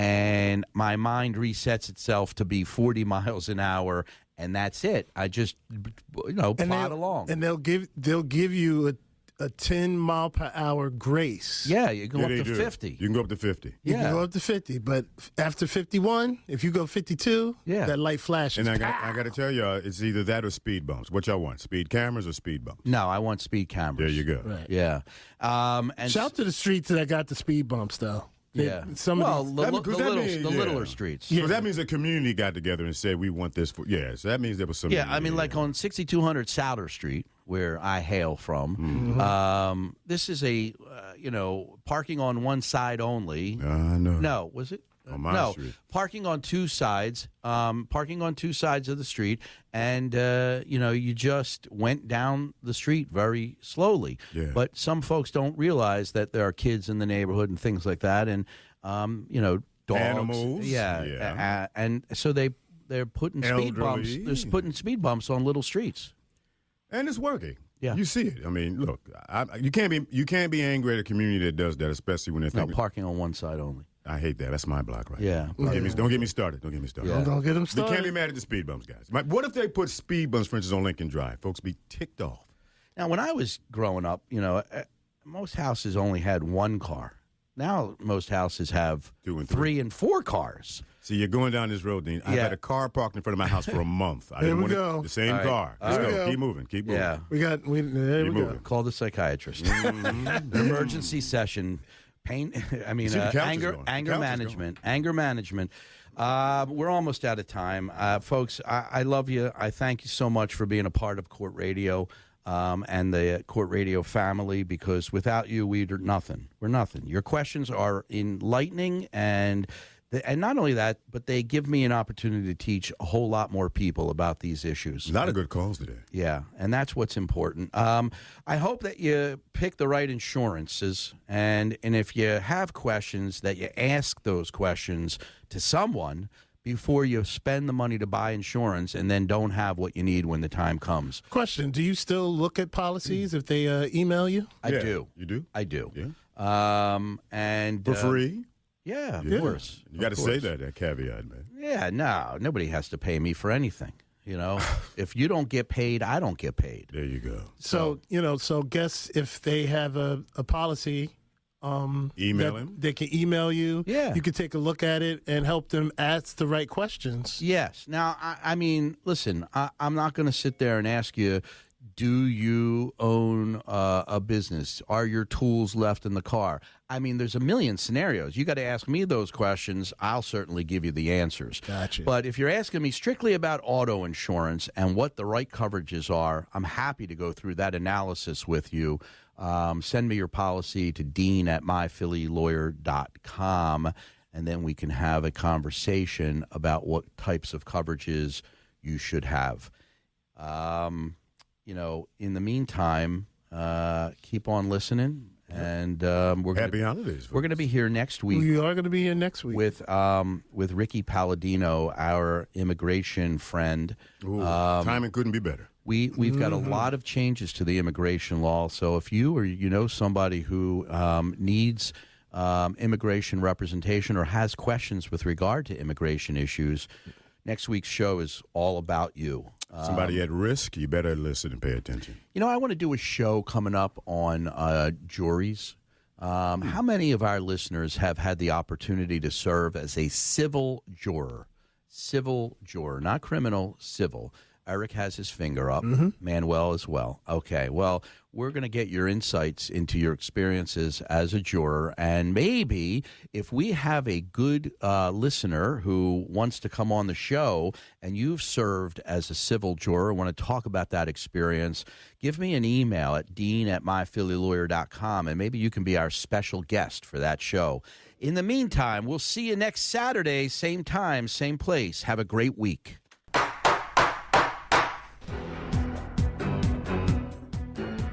B: and my mind resets itself to be forty miles an hour. And that's it. I just, you know,
C: and
B: plod
C: they'll-
B: along.
C: And they'll give they'll give you a, a ten mile per hour grace.
B: Yeah, you go
D: Yeah,
B: up
D: they
B: to
D: do.
B: fifty.
D: You can go up to fifty.
C: You
B: Yeah.
C: can go up to fifty, but after fifty-one, if you go fifty-two,
B: Yeah.
C: that light flashes.
D: And I got, I got to tell y'all, it's either that or speed bumps. What y'all want? Speed cameras or speed bumps?
B: No, I want speed cameras.
D: There you go.
C: Right.
B: Yeah. Um, and
C: Shout to the streets that got the speed bumps, though. They-
B: yeah.
C: Some
B: well,
C: of these,
B: the,
D: That-
B: li-
D: because
B: the,
D: that
B: little,
D: means-
B: the
D: yeah.
B: littler streets.
D: So that means the community got together and said, we want this for, yeah, so that means there was some.
B: Yeah, I mean, like on sixty-two hundred Souder Street, where I hail from,
D: Mm-hmm.
B: um, this is a, uh, you know, parking on one side only.
D: I know.
B: No, was it?
D: On my
B: no,
D: street.
B: parking on two sides, um, parking on two sides of the street, and uh, you know, you just went down the street very slowly.
D: Yeah.
B: But some folks don't realize that there are kids in the neighborhood and things like that, and um, you know, dogs,
D: Animals,
B: yeah,
D: yeah.
B: uh, and so they they're putting speed bumps.
D: Elderly.
B: They're putting speed bumps on little streets.
D: And it's working.
B: Yeah.
D: You see it. I mean, look, I, you can't be you can't be angry at a community that does that, especially when they
B: No,
D: think.
B: parking on one side only.
D: I hate that. That's my block right
B: Yeah.
D: now. Don't, get me, don't get me started. Don't get me started.
B: Yeah.
C: don't get them
D: You
C: started.
D: can't be mad at the speed bumps, guys. My, what if they put speed bumps, for instance, on Lincoln Drive? Folks be ticked off.
B: Now, when I was growing up, you know, uh, most houses only had one car. Now, most houses have
D: Two and
B: three
D: three.
B: and four cars.
D: See, you're going down this road, Dean. I've
B: Yeah.
D: had a car parked in front of my house for a month. I
C: There
D: didn't
C: we
D: want it-
C: go.
D: the same
B: All right.
D: car.
B: All
D: Let's
C: right.
D: go. Keep moving. Keep moving.
B: Yeah.
C: We got, we, there
D: Keep
C: we go.
D: moving.
B: Call the psychiatrist. An emergency session. Pain. I mean,
D: See, the
B: uh,
D: couch is
B: anger,
D: going. The
B: anger
D: couch is
B: management. Anger management. Uh, we're almost out of time, uh, folks. I, I love you. I thank you so much for being a part of Court Radio um, and the Court Radio family. Because without you, we're nothing. We're nothing. Your questions are enlightening, and the, and not only that, but they give me an opportunity to teach a whole lot more people about these issues.
D: A lot of good calls today.
B: Yeah, and that's what's important. Um, I hope that you pick the right insurances, and and if you have questions, that you ask those questions to someone before you spend the money to buy insurance, and then don't have what you need when the time comes.
C: Question: do you still look at policies if they uh, email you?
B: I
D: Yeah.
B: do.
D: You do?
B: I do.
D: Yeah.
B: Um, and
D: For
B: uh,
D: free?
B: Yeah, of
D: Yeah.
B: course.
D: You got to
B: Of
D: say
B: course.
D: that, that caveat, man.
B: Yeah, no, nobody has to pay me for anything. You know, if you don't get paid, I don't get paid.
D: There you go.
C: So you know, so guess if they have a, a policy, um,
D: Email
C: that
D: him?
C: They can email you.
B: Yeah.
C: you can take a look at it and help them ask the right questions.
B: Yes. Now, I, I mean, listen, I, I'm not going to sit there and ask you, do you own uh, a business? Are your tools left in the car? I mean, there's a million scenarios. You got to ask me those questions. I'll certainly give you the answers.
C: Gotcha.
B: But if you're asking me strictly about auto insurance and what the right coverages are, I'm happy to go through that analysis with you. Um, send me your policy to dean at my philly lawyer dot com, and then we can have a conversation about what types of coverages you should have. Um, you know, in the meantime, uh, keep on listening. And um, we're
D: Happy
B: gonna,
D: holidays.
B: We're going to be here next week.
C: We are going to be here next week
B: with um, with Ricky Palladino, our immigration friend.
D: Ooh,
B: um,
D: timing couldn't be better.
B: We we've got a
C: Mm-hmm.
B: lot of changes to the immigration law. So if you or you know somebody who um, needs um, immigration representation or has questions with regard to immigration issues, next week's show is all about you.
D: Somebody at risk, you better listen and pay attention.
B: You know, I want to do a show coming up on uh, juries. Um, how many of our listeners have had the opportunity to serve as a civil juror? Civil juror, not criminal, civil. Eric has his finger up.
C: Mm-hmm.
B: Manuel as well. Okay, well, we're going to get your insights into your experiences as a juror. And maybe if we have a good uh, listener who wants to come on the show and you've served as a civil juror, want to talk about that experience, give me an email at dean at my philly lawyer dot com, and maybe you can be our special guest for that show. In the meantime, we'll see you next Saturday, same time, same place. Have a great week.